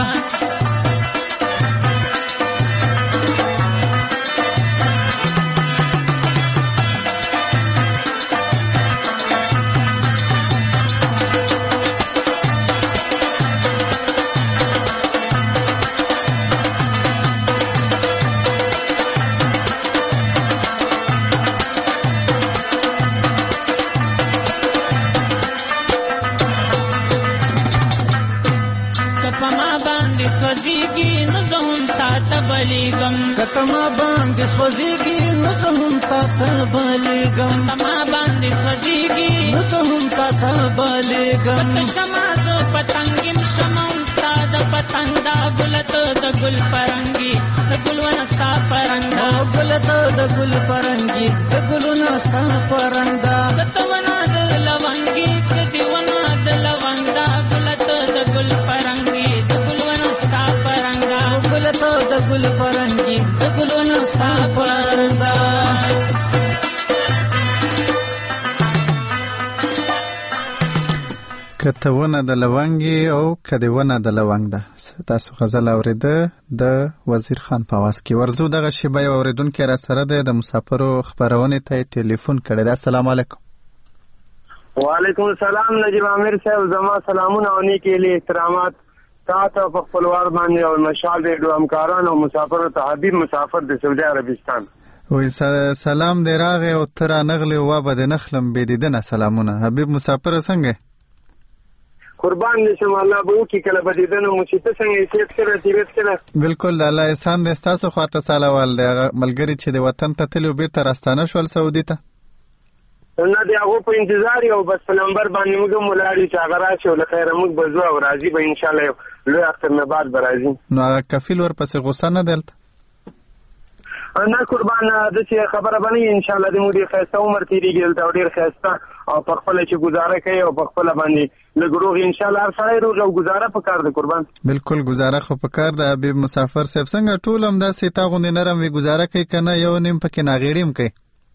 کتما باندې سوځيږي نو ته هم تا ته بلېږم کتما باندې سوځيږي نو ته هم تا ته بلېږم شمع د پتنګم شمع استاد پتنګ دا ګلت د ګل پرنګي د ګلونه ستا پرنګا ګلت د ګل پرنګي د ګلونه ستا پرنګا کتونا د لونګي کدی ونا د لوندا ګلت د ګل پرنګي د ګلونه ستا پرنګا ګلت د ګل پرنګي د ګلونه ستا پرنګا کته ونه د لونګي او کدی ونه د لونګ ده تاسو غزل اوریده د وزیر خان په आवाज کې ورزو دغه شیبه اوریدونکو را سره د مسافرو خبرونه ته ټلیفون کړی دا السلام علیکم وعلیکم السلام نجیب عامر صاحب زما سلامونه او نیکی له احترامات تاسو په خپلوار باندې او مشال ریډیو همکارانو او مسافرو ته حبیب مسافر د سعودي عربستان وای سلام دی راغه او تر نغلی و به د نخلم بيدیدنه سلامونه حبیب مسافر څنګه قربان نشم الله به کی کله بدیدنه مو چې څنګه یې سره تیرت کړه بالکل الله احسان دې تاسو خواته سلام دی ملګری چې د وطن ته تلو به تر استانه شول سعودي ته نه دی هغه په انتظار یو بس نمبر باندې موږ مولاري چې هغه راشي ول خیر موږ بزو او راضي به ان شاء الله لوی اختر نه بعد برازي نو هغه کفیل ورپسې غوسه نه دلته انا قربان د چې خبره باندې ان شاء الله د مو دي خسته عمر تیریږي او ډیر خسته او په خپل چې گزاره کوي او په خپل باندې لګروغ ان شاء الله هر سړی روغ او گزاره پکار د قربان بالکل گزاره خو پکار د حبیب مسافر صاحب څنګه ټول هم د سیتا غونې نرم وی گزاره کوي کنه یو نیم پکې ناغېړیم کوي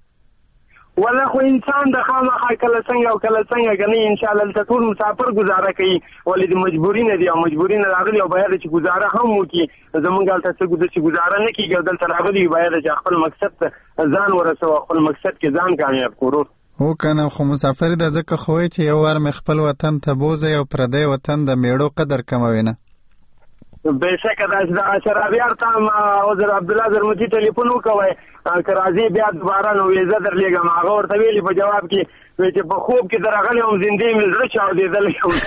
ولا خو انسان د خامخا کله څنګه او کله څنګه غني ان شاء الله ټول مسافر گزاره کوي ولې د مجبوري نه دی او مجبوري نه راغلی او باید چې گزاره هم وکي زمونږ حالت څه گزاره نه کیږي دلته راغلی باید چې خپل مقصد ځان ورسو خپل مقصد کې ځان کامیاب کړو هو کنه خو مسافر د ځکه خوې چې یو ور خپل وطن ته بوزي او پردی وطن د میړو قدر کموي نه بهشکه د شرابیار ته حضرت عبد الله زرمتی ټلیفون وکوي کرازي بیا دوباره نو ویزه درلېګم هغه ورته ویلي په جواب کې چې په خوب کې درغلی هم زندې مې زړه چاودېدل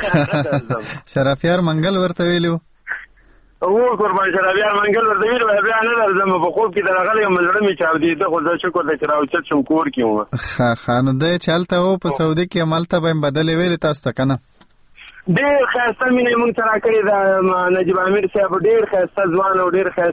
شرافیار منګل ورته ویلو او قربان شرابیار منګل ورته ویلو بیا نه درځم په خوب کې درغلی هم زړه مې چاودېده خو زه شکر د چراوچت شم کور کې و خانو د چلته او په سعودي کې عملته به بدلې ویلې تاسو ته کنه ډېر خسته مینه مونږ سره کړی دا نجیب عامر صاحب ډېر خسته ځوان او ډېر خسته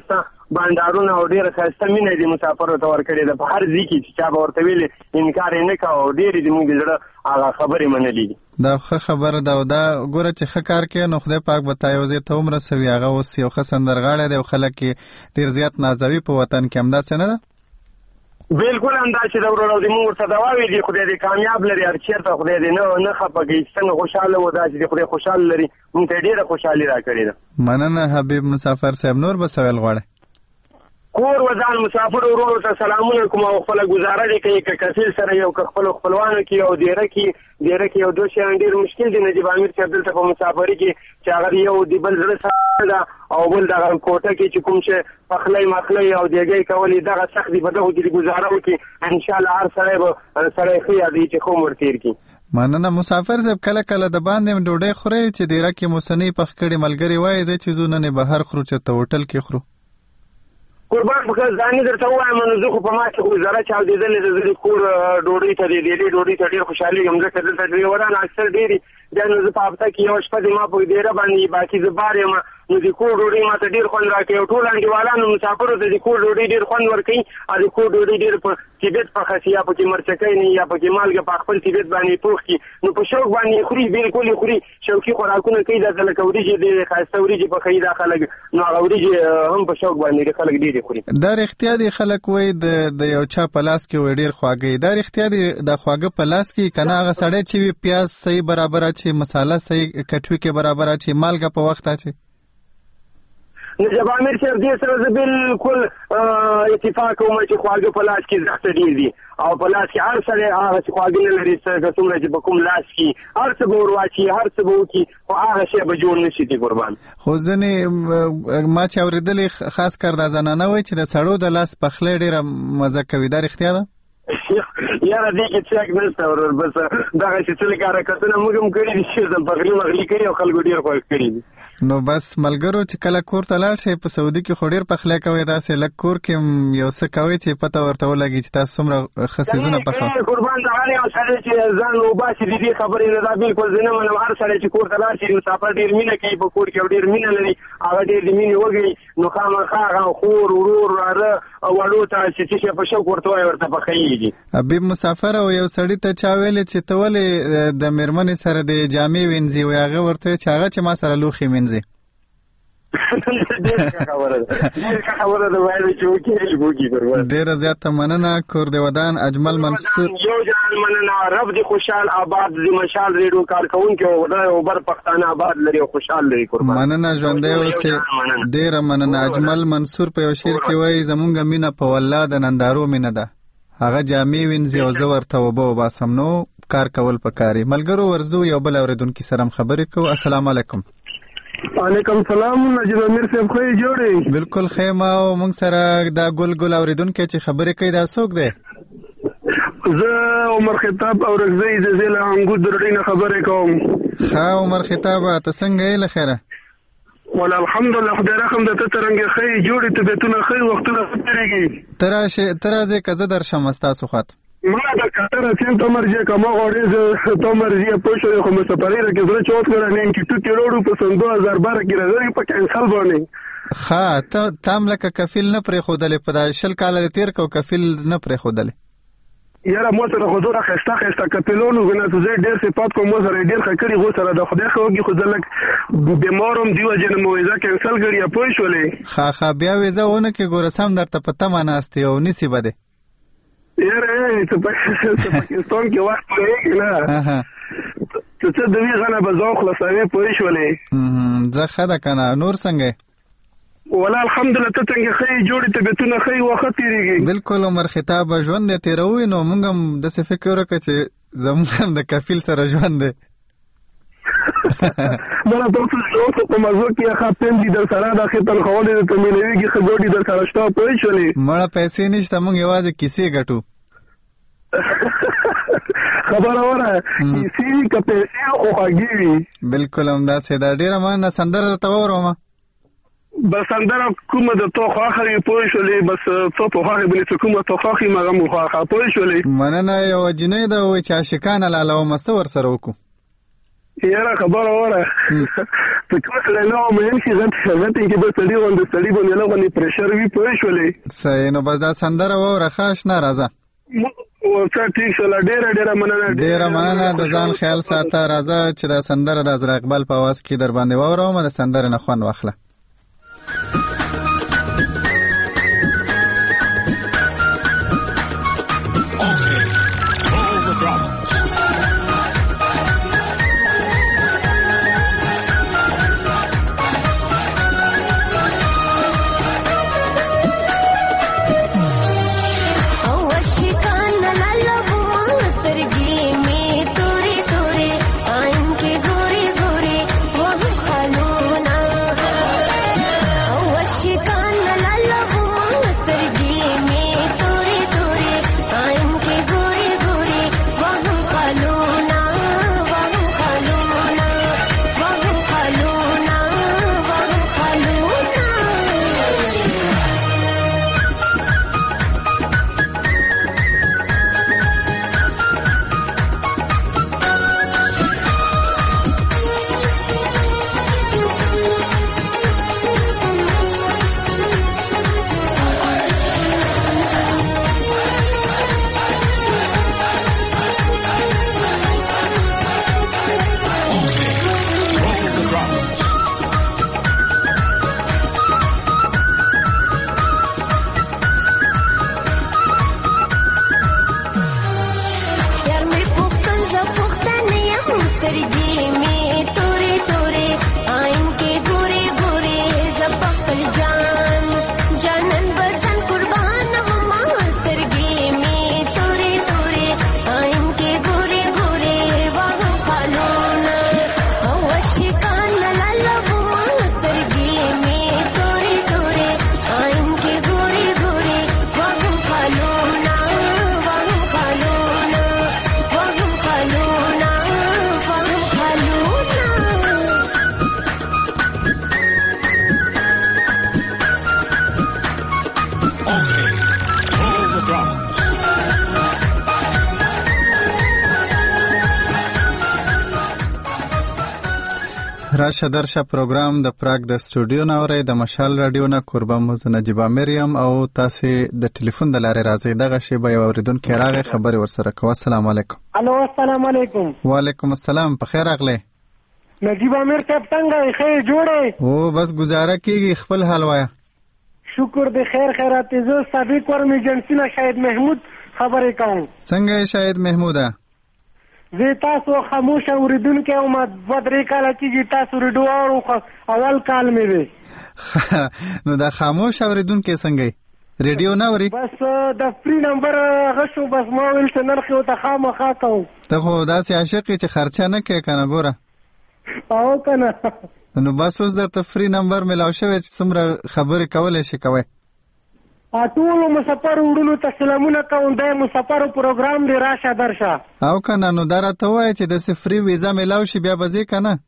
بانډارونه او ډېره ښایسته مینه دې مسافرو ته ورکړې ده په هر ځای کې چې چا به ورته ویلې انکار یې نه کوه او ډېرې دې موږ د زړه هغه خبرې منلې دي. دا ښه خبره ده او دا ګوره چې ښه کار کوې نو خدای پاک به تا یو ځای ته هم رسوي. هغه اوس یو ښه سندرغاړی دی او خلک یې ډېر زیات نازوي په وطن کې، همداسې نه ده؟ بالکل همدا چې د ورور دې موږ ورته دواوې دي خدای دې کامیاب لري، هر چېرته خدای دې نه خفه کوي، څنګه خوشحاله و دا چې خدای خوشحاله لري موږ ته ډېره خوشحالي راکړې ده. مننه حبیب مسافر صاحب. نور به څه ویل غواړئ؟ کور وځان مسافر ورور ته سلامونه کوم او خپله ګزاره دې کوي که کفیل سره یو که خپلو خپلوانو کې او دیره کې یو دوه شیان ډېر مشکل دي. نجیب امیر صاحب دلته په مسافري کې چې هغه یو د بل زړه سره ده او بل دغه کوټه کې چې کوم چې پخلی مخلی او دیګی کول یې دغه سخت دي، په دغو کې ګزاره وکړي انشاءالله هر سړی به سړی ښه یادوي چې ښه عمر تېر کړي. مننه مسافر صاحب. کله کله د باندې ډوډۍ خورئ چې دیره کې موسنۍ پخ کړي ملګري وایي ځای چې ځو نن یې بهر خورو چېرته هوټل کې خورو؟ قربان په ځاني درته ووایم نو زه خو په ما کې ګزاره چاودېدلې ده، زه د کور ډوډۍ ته ډېرې ډوډۍ ته ډېر خوشحالېږم ځکه دلته ډریوران اکثر ډېرې بیا نو زه په هفته کې یوه شپه د ما په دیره باندې باقي زه بار یم نو د کور ډوډۍ ما ته ډېر خوند راکوي او ټول انډیوالانو مسافرو ته د کور ډوډۍ ډېر خوند ورکوي او د کور ډوډۍ ډېر په طبیعت پخه شي یا پکې مرچکۍ نه یا پکې مالګه په خپل طبیعت باندې پوخ کړي نو په شوق باندې خوري، بالکل یې خوري، شوقي خوراکونه کوي. داسې لکه وریجې ډېرې ښایسته وریجې پخوي دا خلک نو هغه وریجې هم په شوق باندې خلک ډېرې خوري. دا رښتیا دي خلک وایي د یو چا په لاس کې وایي ډېر خواږه دا رښتیا دي د خواږه په لاس کې که نه هغه سړی چې وي پیاز صحیح برابر اچي، مساله صحیح کټوي کې برابر اچي، مالګه په وخت اچي؟ نجیب امیر صاحب دې سره زه بالکل اتفاق کوم چې خواږه په لاس کې زښته ډېر دي او په لاس کې هر سړی هغه چې خواږه نه لري څومره چې په کوم لاس کې هر څه به ور واچي هر څه به وکړي خو هغه شی به جوړ نه شي دي قربان. خو ځینې ما چې اورېدلې خاص کر دا زنانه وایي چې د سړو د لاس پخلی ډېره مزه کوي، دا رښتیا ده؟ یاره دې کې څوک نشته ورور، بس دغه چې څه لږ حرکتونه موږ هم کړي دي چې پخلي مغلي کړي او خلکو ډېر خوښ کړي دي. نو بس ملګرو چې کله کور ته لاړ شئ په سعودي کې خو ډېر پخلی کوئ، داسې لږ کور کې یو څه کوئ چې پته ورته ولګي چې تاسو څومره ښه څیزونه پخوئ. قربان د هر یو سړی چې ځان وباسي د دې خبرې نه دا بالکل زه نه منم. هر سړی چې کور ته لاړ شي مسافر ډېر مینه کوي په کور کې او ډېر مینه لري، هغه ډېر د مینې وږی نو خامخا هغه خور ورور وراره او وړو ته چې څه شی په شوق ورته وایي ورته پخویږي. حبیب مسافر او یو سړي ته چا ویلې چې ته ولې د مېرمنې سره د جامې وینځي وایي هغه ورته چې هغه چې ما سره لوښي وینځي. ډیره زیاته مننه. کور دی ودان اجمل منصور. یو جان مننه. رب دی خوشحال آباد دی مشال ریډیو کارکونکو او خدای او بر پښتانه آباد لري او خوشحال لري قربان. مننه ژوندۍ اوسې. ډیره مننه. اجمل منصور په یو شعر کې وایي زمونږ مینه په والله د نندارو مینه ده، هغه جامې وینځي او زه ورته اوبه وباسم، نو کار کول پکاري. ملګرو ورځو یو بل اورېدونکي سره هم خبرې کوو. السلام علیکم. وعلیکم سلام. نجیب امیر صاحب خو یې جوړې؟ بالکل ښه ما او موږ سره دا ګل اورېدونکی چې خبرې کوي دا څوک دی؟ زه عمر خطاب اورکزی د ضلع انګور درډۍ نه خبرې کوم. ښه عمر خطاب ته څنګه یې له خیره؟ ولا الحمدلله خدای رحم د ته ترنګ ښه جوړې طبیعتونه ښه وختونه تېرېږي. ته راځې که زه درشم ستاسو خواته. ما د کتر سین تو مرجه کما غوړې تو مرجه پوښو خو مسافرې راکې زړه چوت کړه نه کی ټکی وروړو په 2012 کې راځي په کینسل باندې. ها ته تام لکه کفیل نه پرې خودلې په شل کال تیر کو کفیل نه پرې خودلې. یاره مو سره خو زړه خسته کپلونو غنه ته ډېر صفات کوم سره ډېر خکړی غو سره د خدای خوږي خو ځلک بیمارم دیو جن موعظه کینسل کړی پوښولې. ها بیا وېزه ونه کې ګورسم درته پته ماناسته او نسی بده. یاره ته پاکستان کې وخت لري نه څه د وی غنه به ځو خلاصوي پوښولې. زه خدا کنه نور څنګه؟ ولا الحمدلله ته څنګه خې جوړې طبيعتونه خې وخت تیریږي. بالکل عمر خطاب ژوند دې تیروي نو موږ هم د څه فکر وکړو چې زموږ هم د کفیل سره ژوند دی. مله تاسو په موضوع کې خاطر دي در سره د خپل خولې د تمنوي کې خګوډي در سره شته پوښلې. مړه پیسې نشته موږ یوازې کیسې ګټو. خبره وره کیسې که پیسې خو هغوی. بالکل همداسې دا ډېره مننه. سندره راته واورومه. بس سندره کومه د تو خواخه پوښلې بس تو په خواخه بلې څه کومه تو خواخه مغه مو خواخه پوښلې. مننه یو جنې ده وای چې عاشقانه لاله او مست ور سره وکړو. یاره خبره وره فکر نه مهم شي غټ کې به سړي غوندې سړي باندې لغونې پرېشر وي پوه شولې. صحیح. نو بس دا سندره واوره ښه اشنا راځه. ټیک شوله. ډېره مننه. د ځان خیال ساته. راځه چې دا سندره د عذرا اقبال په اواز کې در باندې واورم. د سندرې نه خوند واخله. راشه درشه پروګرام د پراګ د سټوډیو نه اورئ. د مشال رادیو نه کوربه مو زه نجیبه مریم او تاسې د ټلیفون د لارې راځئ. دغه شیبه یو اورېدونکی راغی، خبرې ورسره کوه. السلام علیکم. الو السلام علیکم. وعلیکم السلام. په خیر راغلی. نجیبه میر صاحب څنګه یې؟ ښه یې جوړی؟ او بس گزاره کېږي. خپل حال وایه. شکر د خیر خیرات. زه صدیق ورم ایجنسي نه شاهد محمود خبرې کوم. څنګه یې شاهد محموده؟ زه تاسو خاموش اوریدونکو او ما 2-3 کاله کېږي تاسو ریډیو اورم، اول کال مې دی. نو دا خاموش اوریدونکو څنګه ریډیو نه اوري؟ بس د فری نمبر غشو، بس ما ویل چې نرخ او ته خامخا کوم. ته خو داسې عاشق چې خرچه نه کوې کنه. ګوره او کنه نو بس اوس درته فری نمبر ملاو شوی چې څومره خبرې کولی شي کوئ. ټولو مسافر وروڼو ته سلامونه کوم. دا مسافر پروګرام دی راشه درشه. او کنه نو دا راته ووایه چې داسې فری ویزا میلاو شي بیا به ځې که نه؟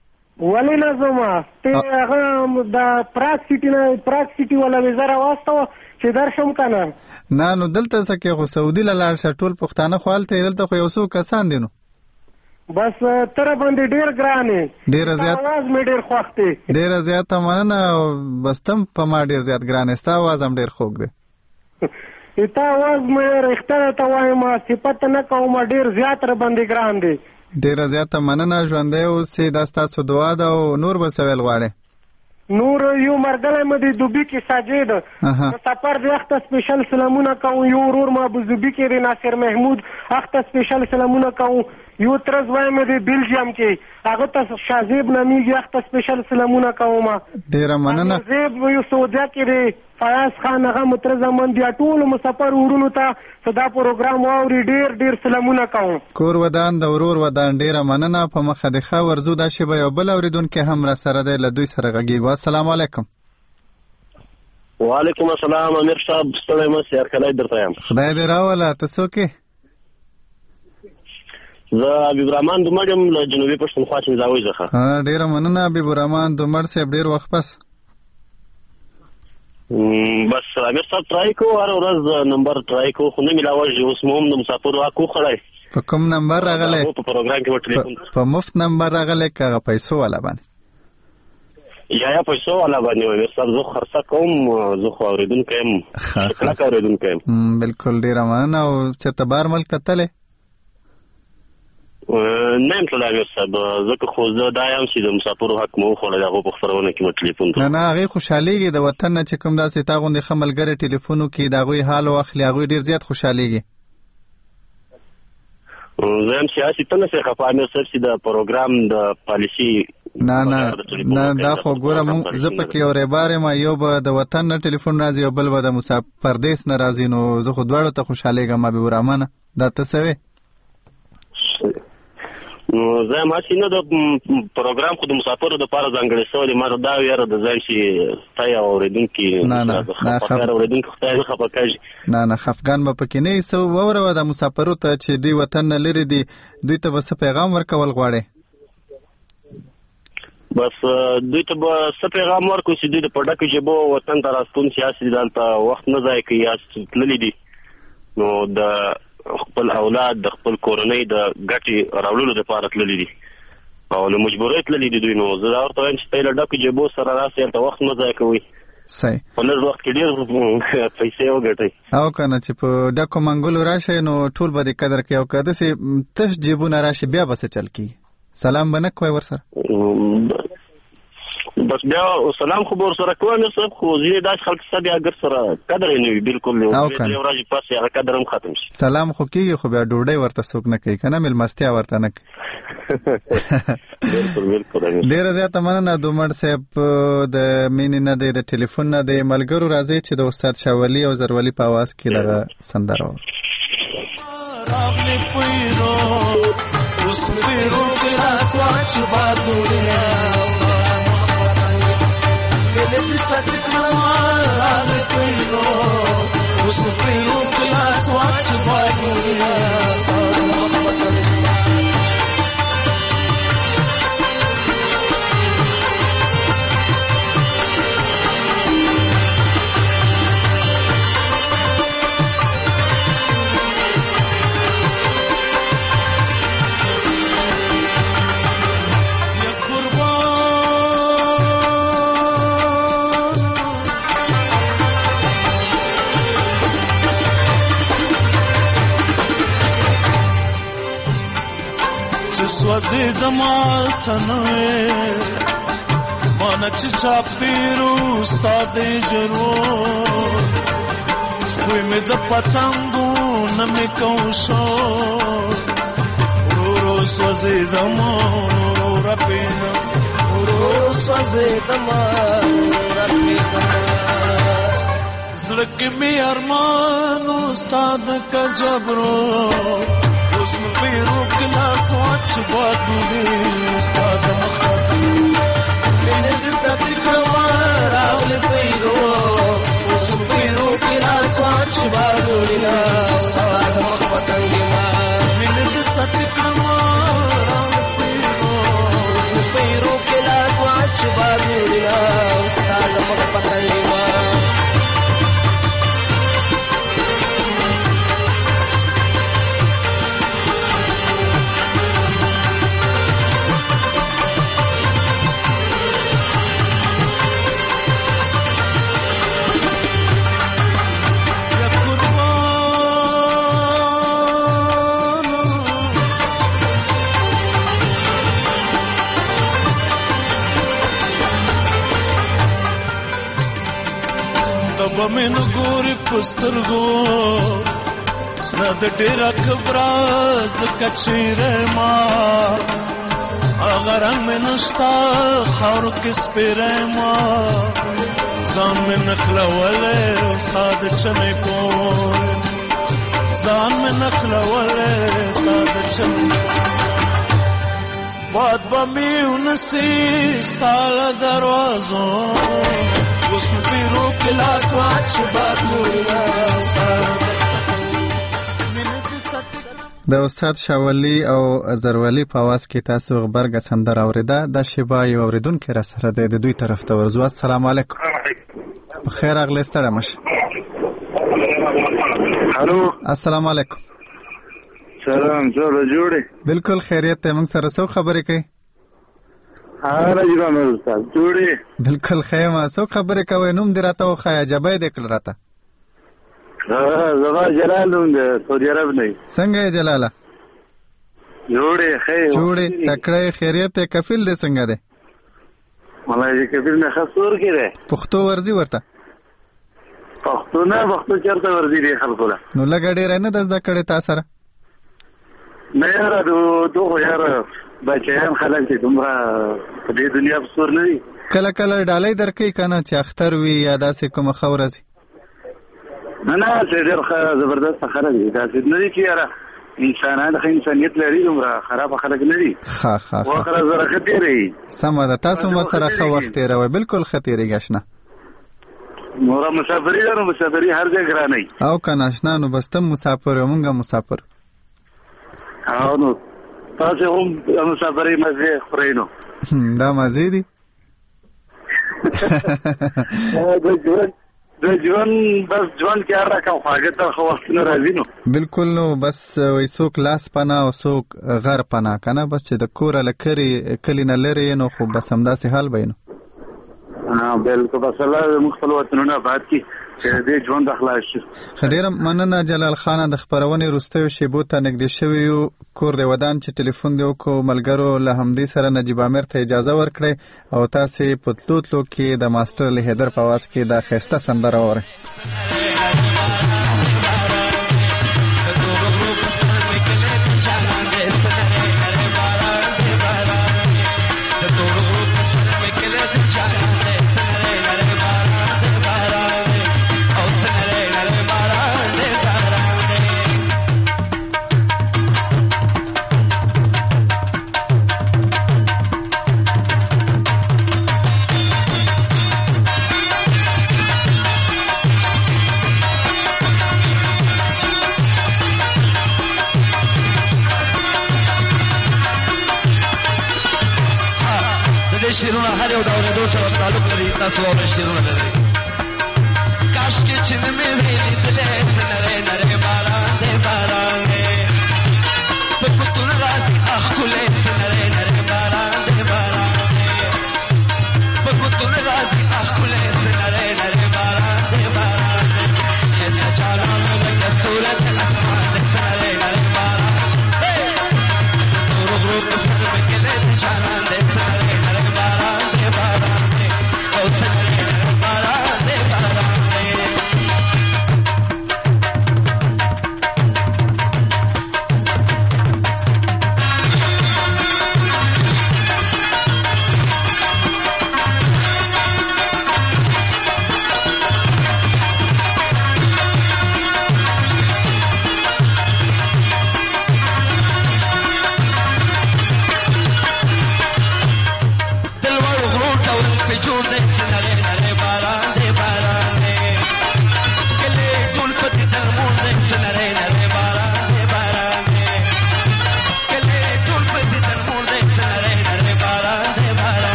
ولې نه ځم. ته هغه د پراګ سیټي والا ویزا راواستوه چې درشم که نه. نه نو دلته څه کې خو سعودي له لاړ شه. ټول پښتانه خو هلته دلته خو یو څو کسان دي. نو بس تر باندې ډیر ګرانې. ډیر زیات आवाज مې ډیر خوښ دی. ډیر زیات مننه. بس تم په ما ډیر زیات ګرانې. ستا आवाज هم ډیر خوږ دی. تا आवाज مې رښتیا ته وایم صفت نه کوم. ډیر زیات را باندې ګران دی. ډیر زیات مننه. ژوندی اوسې. دا ستاسو دعا ده. او نور به څه ویل غواړې؟ نور یو مرګلی مې دی دوبي کې ساجد د سفر د اخته سپیشل سلامونه کوم. یو ورور ما ابوظبي کې دی ناصر محمود اخته سپیشل سلامونه کوم. یو ترز وای مې دی بلجیم کې هغه ته شازیب نامیږي اخته سپیشل سلامونه کوم. ډیره مننه. زیب یو سعودیا کې دی فیاض خان هغه مترزمن دی. ټول مسافر ورونو ته صدا پروګرام واوري ډیر ډیر سلامونه کوم. کور ودان د ورور ودان. ډیره مننه. په مخه د ښه ورزو دا شیبه یو بل اوریدونکی هم را سره دی. له دوی سره غږیږو. السلام علیکم. وعلیکم السلام. امیر صاحب ستړی مه سي. هرکلی درته یم. خدای دې راوله. ته څوک یې؟ زه حبیب الرحمن دومړ یم له جنوبي پښتونخوا چنځاوۍ څخه. ډیره مننه حبیب الرحمن دومړ صاحب. ډیر وخت پس بس امیر صاحب ټرای کو. هر ورځ نمبر ټرای کو خو نه میلاوږي. اوس مو هم د مسافرو حق وخوړی. په کوم نمبر راغلی؟ په پروګرام کې ټلیفون په مفت نمبر راغلی که هغه پیسو والا باندې؟ یا پیسو والا باندې وي صاحب زه خرڅه کوم زه خو اوریدونکی یم کلک اوریدونکی یم بالکل ډېره مننه او چېرته بهر ملک ته تللی نه یم تللی امیر صاحب ځکه خو زه دا یم چې د مسافرو حق مو وخوړی د هغو په خپرونه کې مو ټلیفون کوم نه هغې خوشحالېږي د وطن نه چې کوم داسې تا غوندې ښه ملګری ټلیفون وکړي د هغوی حال واخلي هغوی ډېر زیات خوشحالېږي زه یم سیاسي ته نه سې خفه امیر صاحب چې د پروګرام د پالیسي نه دا خو ګوره زه پکې یو رهبر یم یو به د وطن نه ټلیفون راځي او بل به د پردیس نه راځي نو زه خو دواړو ته خوشحالېږم حبیب الرحمنه دا ته څه وې نو زه یم هسې نه د پروګرام خو د مسافرو دپاره ځانګړی شوی دی ما دا ویره د ځان چې ته یو اورېدونکي اورېدونکي خدای نه خفه کېږي نه خفګان به پکې نه وي څه واوروه د مسافرو ته چې دوی وطن نه لرې دي دوی ته به څه پیغام ورکول غواړې بس دوی ته به څه پیغام ورکړو چې دوی د په ډکو ژبو وطن ته راستون چې هسې دلته وخت نه ضایع کوي یا تللي دي نو د خپل اولاد د خپل کورنۍ د ګټې راوړلو دپاره تللي دي او له مجبورۍ تللي دي دوی نو زه دا ورته وایم چې ته له ډکو جیبو سره راسئ هلته وخت مه ضایع کوئ صحیح په لږ وخت کې ډېر پیسې وګټئ او که نه چې په ډکو منګولو راشئ نو ټول به دې قدر کوي او که داسې تش جیبونه راشي بیا به څه چل کېږي سلام به نه کوئ ورسره بس بیا سلام خو به ورسره کوه امیر صاحب خو ځینې داسې خلک شته بیا اګر سره قدر یې نه وي بلکل یو ورځې پس هغه قدر هم ختم شي سلام خو کېږي خو بیا ډوډۍ ورته څوک نه کوي که نه مېلمستیا ورته نه کوي ډېره زیاته مننه دومړ صاحب د مینې نه دی د ټلیفون نه دی ملګرو راځئ چې د استاد شاولي او زرولي په اواز کې دغه سندره سوځي زما تنوي مانا چې چاپیرو استاد ضرور خوی مې د پتنګو نه مې کوشو ورو سوځي زما رپینا ورو سوځي زما رپینا زړه کې مې ارمان استاد کا جبرو उसमें पेरों के लाश वाच बादुले उस्ताद मखमत मैंने दिसत कमारा ले पेरो उसमें पेरों के लाश वाच बादुले उस्ताद मखमत मैंने दिसत कमारा ले पेरो उसमें पेरों के लाश वाच बादुले उस्ताद मखमत من ګوري پسترګو را د ډېر کبراز کچېره ما اگر من نشتا خور کس پیره ما ځان من نخلوله استاد چنه کو ځان من نخلوله استاد چنه باد بمی ونسی ستال دروازو उसमें पीरो के लाश वाच बादुला د استاد شاولي او زرولي په اواز کې تاسو غبرګ سندره اوریده د شیبا یو اوریدونکو را سره د دوی طرف ته ورزو السلام علیکم بخیر اغلی ستړی مشه الو السلام علیکم سلام زړه جوړه بالکل خیریت ته موږ سره څو خبرې کوي نجیب امیر استاد جوړې بالکل خیمه څوک خبرې کوي نوم دې راته وښایه جبه دې کړ راته زما جلال نوم دی سعودي عرب نه څنګه یې جلاله جوړې جوړې تکړه خیریت کفیل دې څنګه دی ملای کفیل نه خسور کې دی پښتو ورزي ورته پښتو نه پښتو چرته ورزي دی خلکو له نو لګ ډېر نه دزده کړې تا سره نه یاره دوه یاره بچیان خلک چې دومره په دې دنیا په سور نه دي کله کله ډالۍ درکې کنه چې اختر وي یا داسې کومه خبره سي نه چې ډېر زبردست خلک دي داسې نه دي چې یاره انسانان خو انسانیت لري دومره خراب خلک نه دي ښه واخره زره خطرې سمه ده تاسو مو سره ښه وخت تیروئ بالکل خطرې گشنه نور مسافری ده نو مسافری هر ځای ګرانه او کنه آشنا نو بس ته مسافر مونږه مسافر او نو تاسو هم مسافری مزه خورئ نو دا مزه دي د ژوند بس ژوند کې هر رقم خواږه تر خو وخت نه راځي نو بالکل نو بس وای څوک لاس پناه او څوک غر پناه کنه بس چې د کور لکري کلی نه لري نو خو بس همداسې حال بینو بالکل بس الله مختلف وطنونه بعد کې دې ژوند اخلاص شي خډیر مننه جلال خان د خبرونه روستیو شیبو ته نږدې شوی یو کور د ودان چې ټلیفون دی وکړو ملګرو له همدې سره نجیب امیر ته اجازه ورکړي او تاسو په تلوتلو کې د ماستر له هدر په आवाज کې دا خسته سندره وره شیرونه هر یو د اورېدو سره تعلق لري تاسو واورئ شیرونه لري کاش کې چې مې ویلې نرې نرې باران دې باران دې په پتون راځي اخلې نرې نرې باران دې باران دې په پتون راځي اخلې نرې نرې باران دې باران دې ایسا جانان لکه ستوره د اسمان دې نرې نرې باران دې نور غروب سر مې کله جانان دې نرې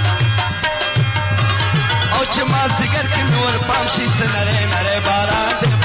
چې مازدیګر کې نور پام شي نره نره باران